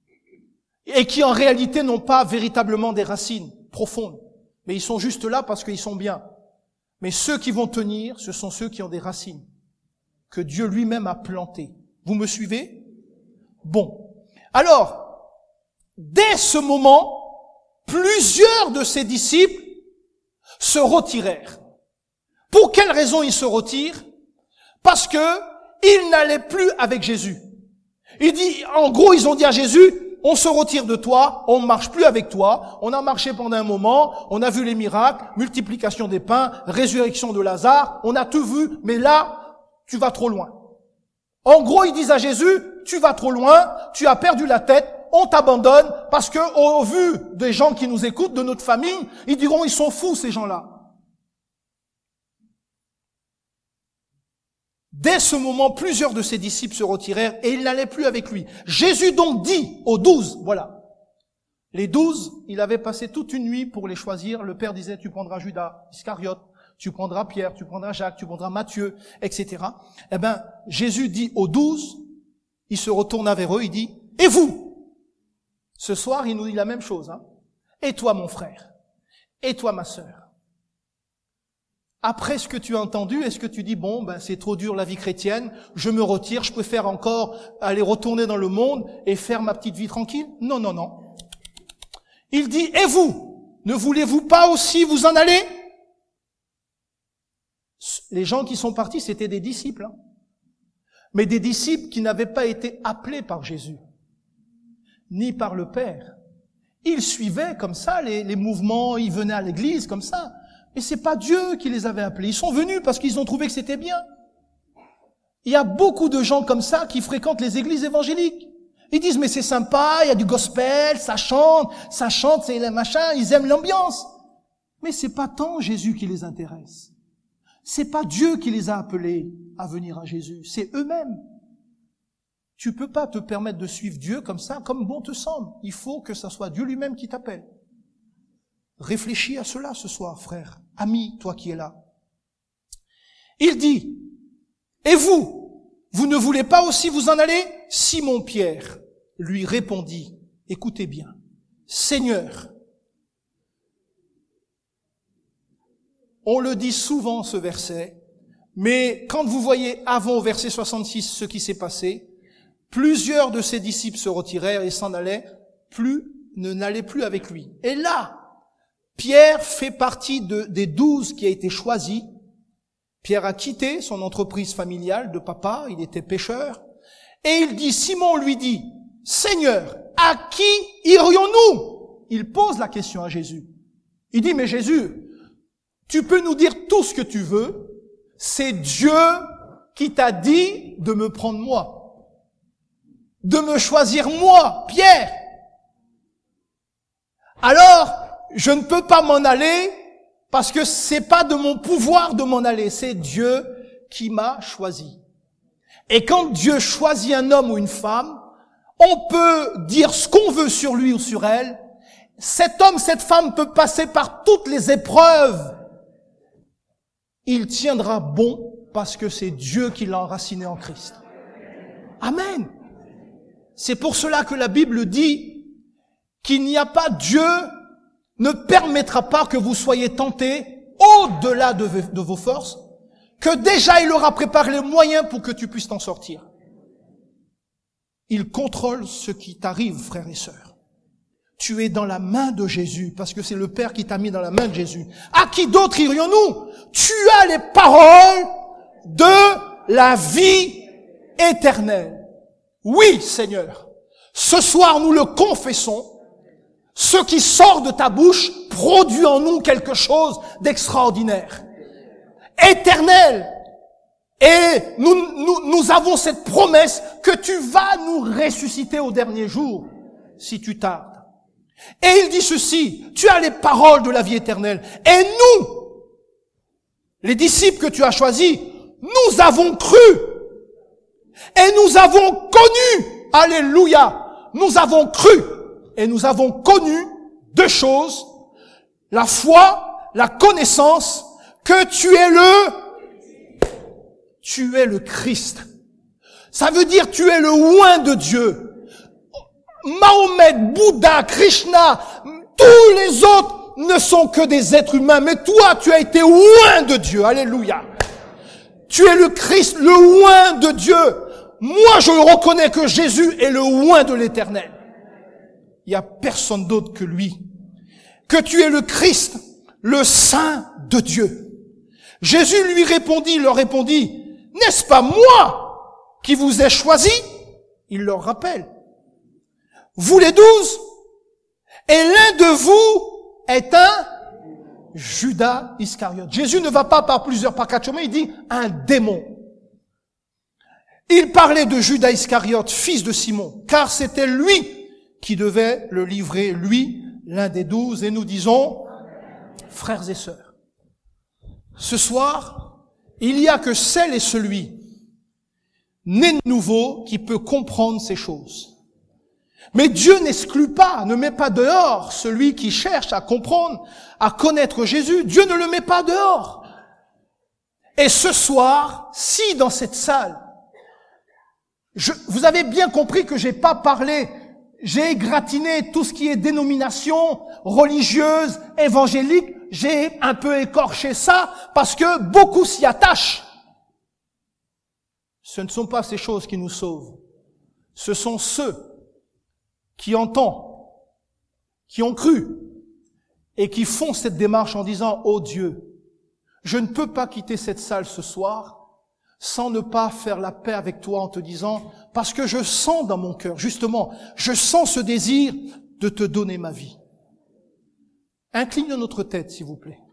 et qui en réalité n'ont pas véritablement des racines profondes, mais ils sont juste là parce qu'ils sont bien. Mais ceux qui vont tenir, ce sont ceux qui ont des racines que Dieu lui-même a plantées. Vous me suivez? Bon. Alors, dès ce moment, plusieurs de ses disciples se retirèrent. Pour quelle raison ils se retirent? Parce que ils n'allaient plus avec Jésus. Il dit, en gros, ils ont dit à Jésus, on se retire de toi, on ne marche plus avec toi, on a marché pendant un moment, on a vu les miracles, multiplication des pains, résurrection de Lazare, on a tout vu, mais là, tu vas trop loin. En gros, ils disent à Jésus, tu vas trop loin, tu as perdu la tête, on t'abandonne, parce que au vu des gens qui nous écoutent, de notre famille, ils diront, ils sont fous ces gens-là. Dès ce moment, plusieurs de ses disciples se retirèrent et ils n'allaient plus avec lui. Jésus donc dit aux douze, voilà. Les douze, il avait passé toute une nuit pour les choisir. Le Père disait, tu prendras Judas Iscariote, tu prendras Pierre, tu prendras Jacques, tu prendras Matthieu, et cetera. Eh ben, Jésus dit aux douze, il se retourna vers eux, il dit, et vous? Ce soir, il nous dit la même chose, hein. Et toi, mon frère? Et toi, ma sœur? Après ce que tu as entendu, est-ce que tu dis, bon, ben c'est trop dur la vie chrétienne, je me retire, je préfère encore aller retourner dans le monde et faire ma petite vie tranquille? Non, non, non. Il dit, et vous? Ne voulez-vous pas aussi vous en aller? Les gens qui sont partis, c'était des disciples. Hein. mais des disciples qui n'avaient pas été appelés par Jésus, ni par le Père. Ils suivaient comme ça les, les mouvements, ils venaient à l'église comme ça. Mais c'est pas Dieu qui les avait appelés. Ils sont venus parce qu'ils ont trouvé que c'était bien. Il y a beaucoup de gens comme ça qui fréquentent les églises évangéliques. Ils disent, mais c'est sympa, il y a du gospel, ça chante, ça chante, c'est le machin, ils aiment l'ambiance. Mais c'est pas tant Jésus qui les intéresse. C'est pas Dieu qui les a appelés à venir à Jésus, c'est eux-mêmes. Tu peux pas te permettre de suivre Dieu comme ça, comme bon te semble. Il faut que ça soit Dieu lui-même qui t'appelle. Réfléchis à cela ce soir, frère, ami, toi qui es là. Il dit, et vous, vous ne voulez pas aussi vous en aller? Simon-Pierre lui répondit, écoutez bien, Seigneur, on le dit souvent ce verset, mais quand vous voyez avant au verset soixante-six ce qui s'est passé, plusieurs de ses disciples se retirèrent et s'en allaient, plus, ne n'allaient plus avec lui. Et là, Pierre fait partie de, des douze qui a été choisi. Pierre a quitté son entreprise familiale de papa, il était pêcheur, et il dit, Simon lui dit, Seigneur, à qui irions-nous? Il pose la question à Jésus. Il dit, mais Jésus, tu peux nous dire tout ce que tu veux, c'est Dieu qui t'a dit de me prendre moi, de me choisir moi, Pierre. Alors, je ne peux pas m'en aller parce que c'est pas de mon pouvoir de m'en aller, c'est Dieu qui m'a choisi. Et quand Dieu choisit un homme ou une femme, on peut dire ce qu'on veut sur lui ou sur elle. Cet homme, cette femme peut passer par toutes les épreuves. Il tiendra bon parce que c'est Dieu qui l'a enraciné en Christ. Amen. C'est pour cela que la Bible dit qu'il n'y a pas Dieu ne permettra pas que vous soyez tentés au-delà de, de vos forces, que déjà il aura préparé les moyens pour que tu puisses t'en sortir. Il contrôle ce qui t'arrive, frères et sœurs. Tu es dans la main de Jésus, parce que c'est le Père qui t'a mis dans la main de Jésus. À qui d'autre irions-nous? Tu as les paroles de la vie éternelle. Oui, Seigneur. Ce soir, nous le confessons. Ce qui sort de ta bouche produit en nous quelque chose d'extraordinaire, éternel. Et nous, nous, nous avons cette promesse que tu vas nous ressusciter au dernier jour, si tu tardes. Et il dit ceci, tu as les paroles de la vie éternelle. Et nous, les disciples que tu as choisis, nous avons cru. Et nous avons connu, alléluia, nous avons cru. Et nous avons connu deux choses, la foi, la connaissance, que tu es le, tu es le Christ. Ça veut dire tu es le oint de Dieu. Mahomet, Bouddha, Krishna, tous les autres ne sont que des êtres humains, mais toi tu as été oint de Dieu, alléluia. Tu es le Christ, le oint de Dieu. Moi je reconnais que Jésus est le oint de l'Éternel. Il n'y a personne d'autre que lui. Que tu es le Christ, le Saint de Dieu. Jésus lui répondit, leur répondit, n'est-ce pas moi qui vous ai choisi? Il leur rappelle. Vous les douze, et l'un de vous est un Judas Iscariote. Jésus ne va pas par plusieurs, par quatre chemins, il dit un démon. Il parlait de Judas Iscariote, fils de Simon, car c'était lui qui devait le livrer, lui, l'un des douze, et nous disons, frères et sœurs, ce soir, il n'y a que celle et celui, né de nouveau, qui peut comprendre ces choses. Mais Dieu n'exclut pas, ne met pas dehors celui qui cherche à comprendre, à connaître Jésus. Dieu ne le met pas dehors. Et ce soir, si dans cette salle, je, vous avez bien compris que j'ai pas parlé, j'ai égratigné tout ce qui est dénomination religieuse, évangélique, j'ai un peu écorché ça parce que beaucoup s'y attachent. Ce ne sont pas ces choses qui nous sauvent. Ce sont ceux qui entendent, qui ont cru et qui font cette démarche en disant « Oh Dieu, je ne peux pas quitter cette salle ce soir sans ne pas faire la paix avec toi en te disant, parce que je sens dans mon cœur, justement, je sens ce désir de te donner ma vie. Incline notre tête, s'il vous plaît.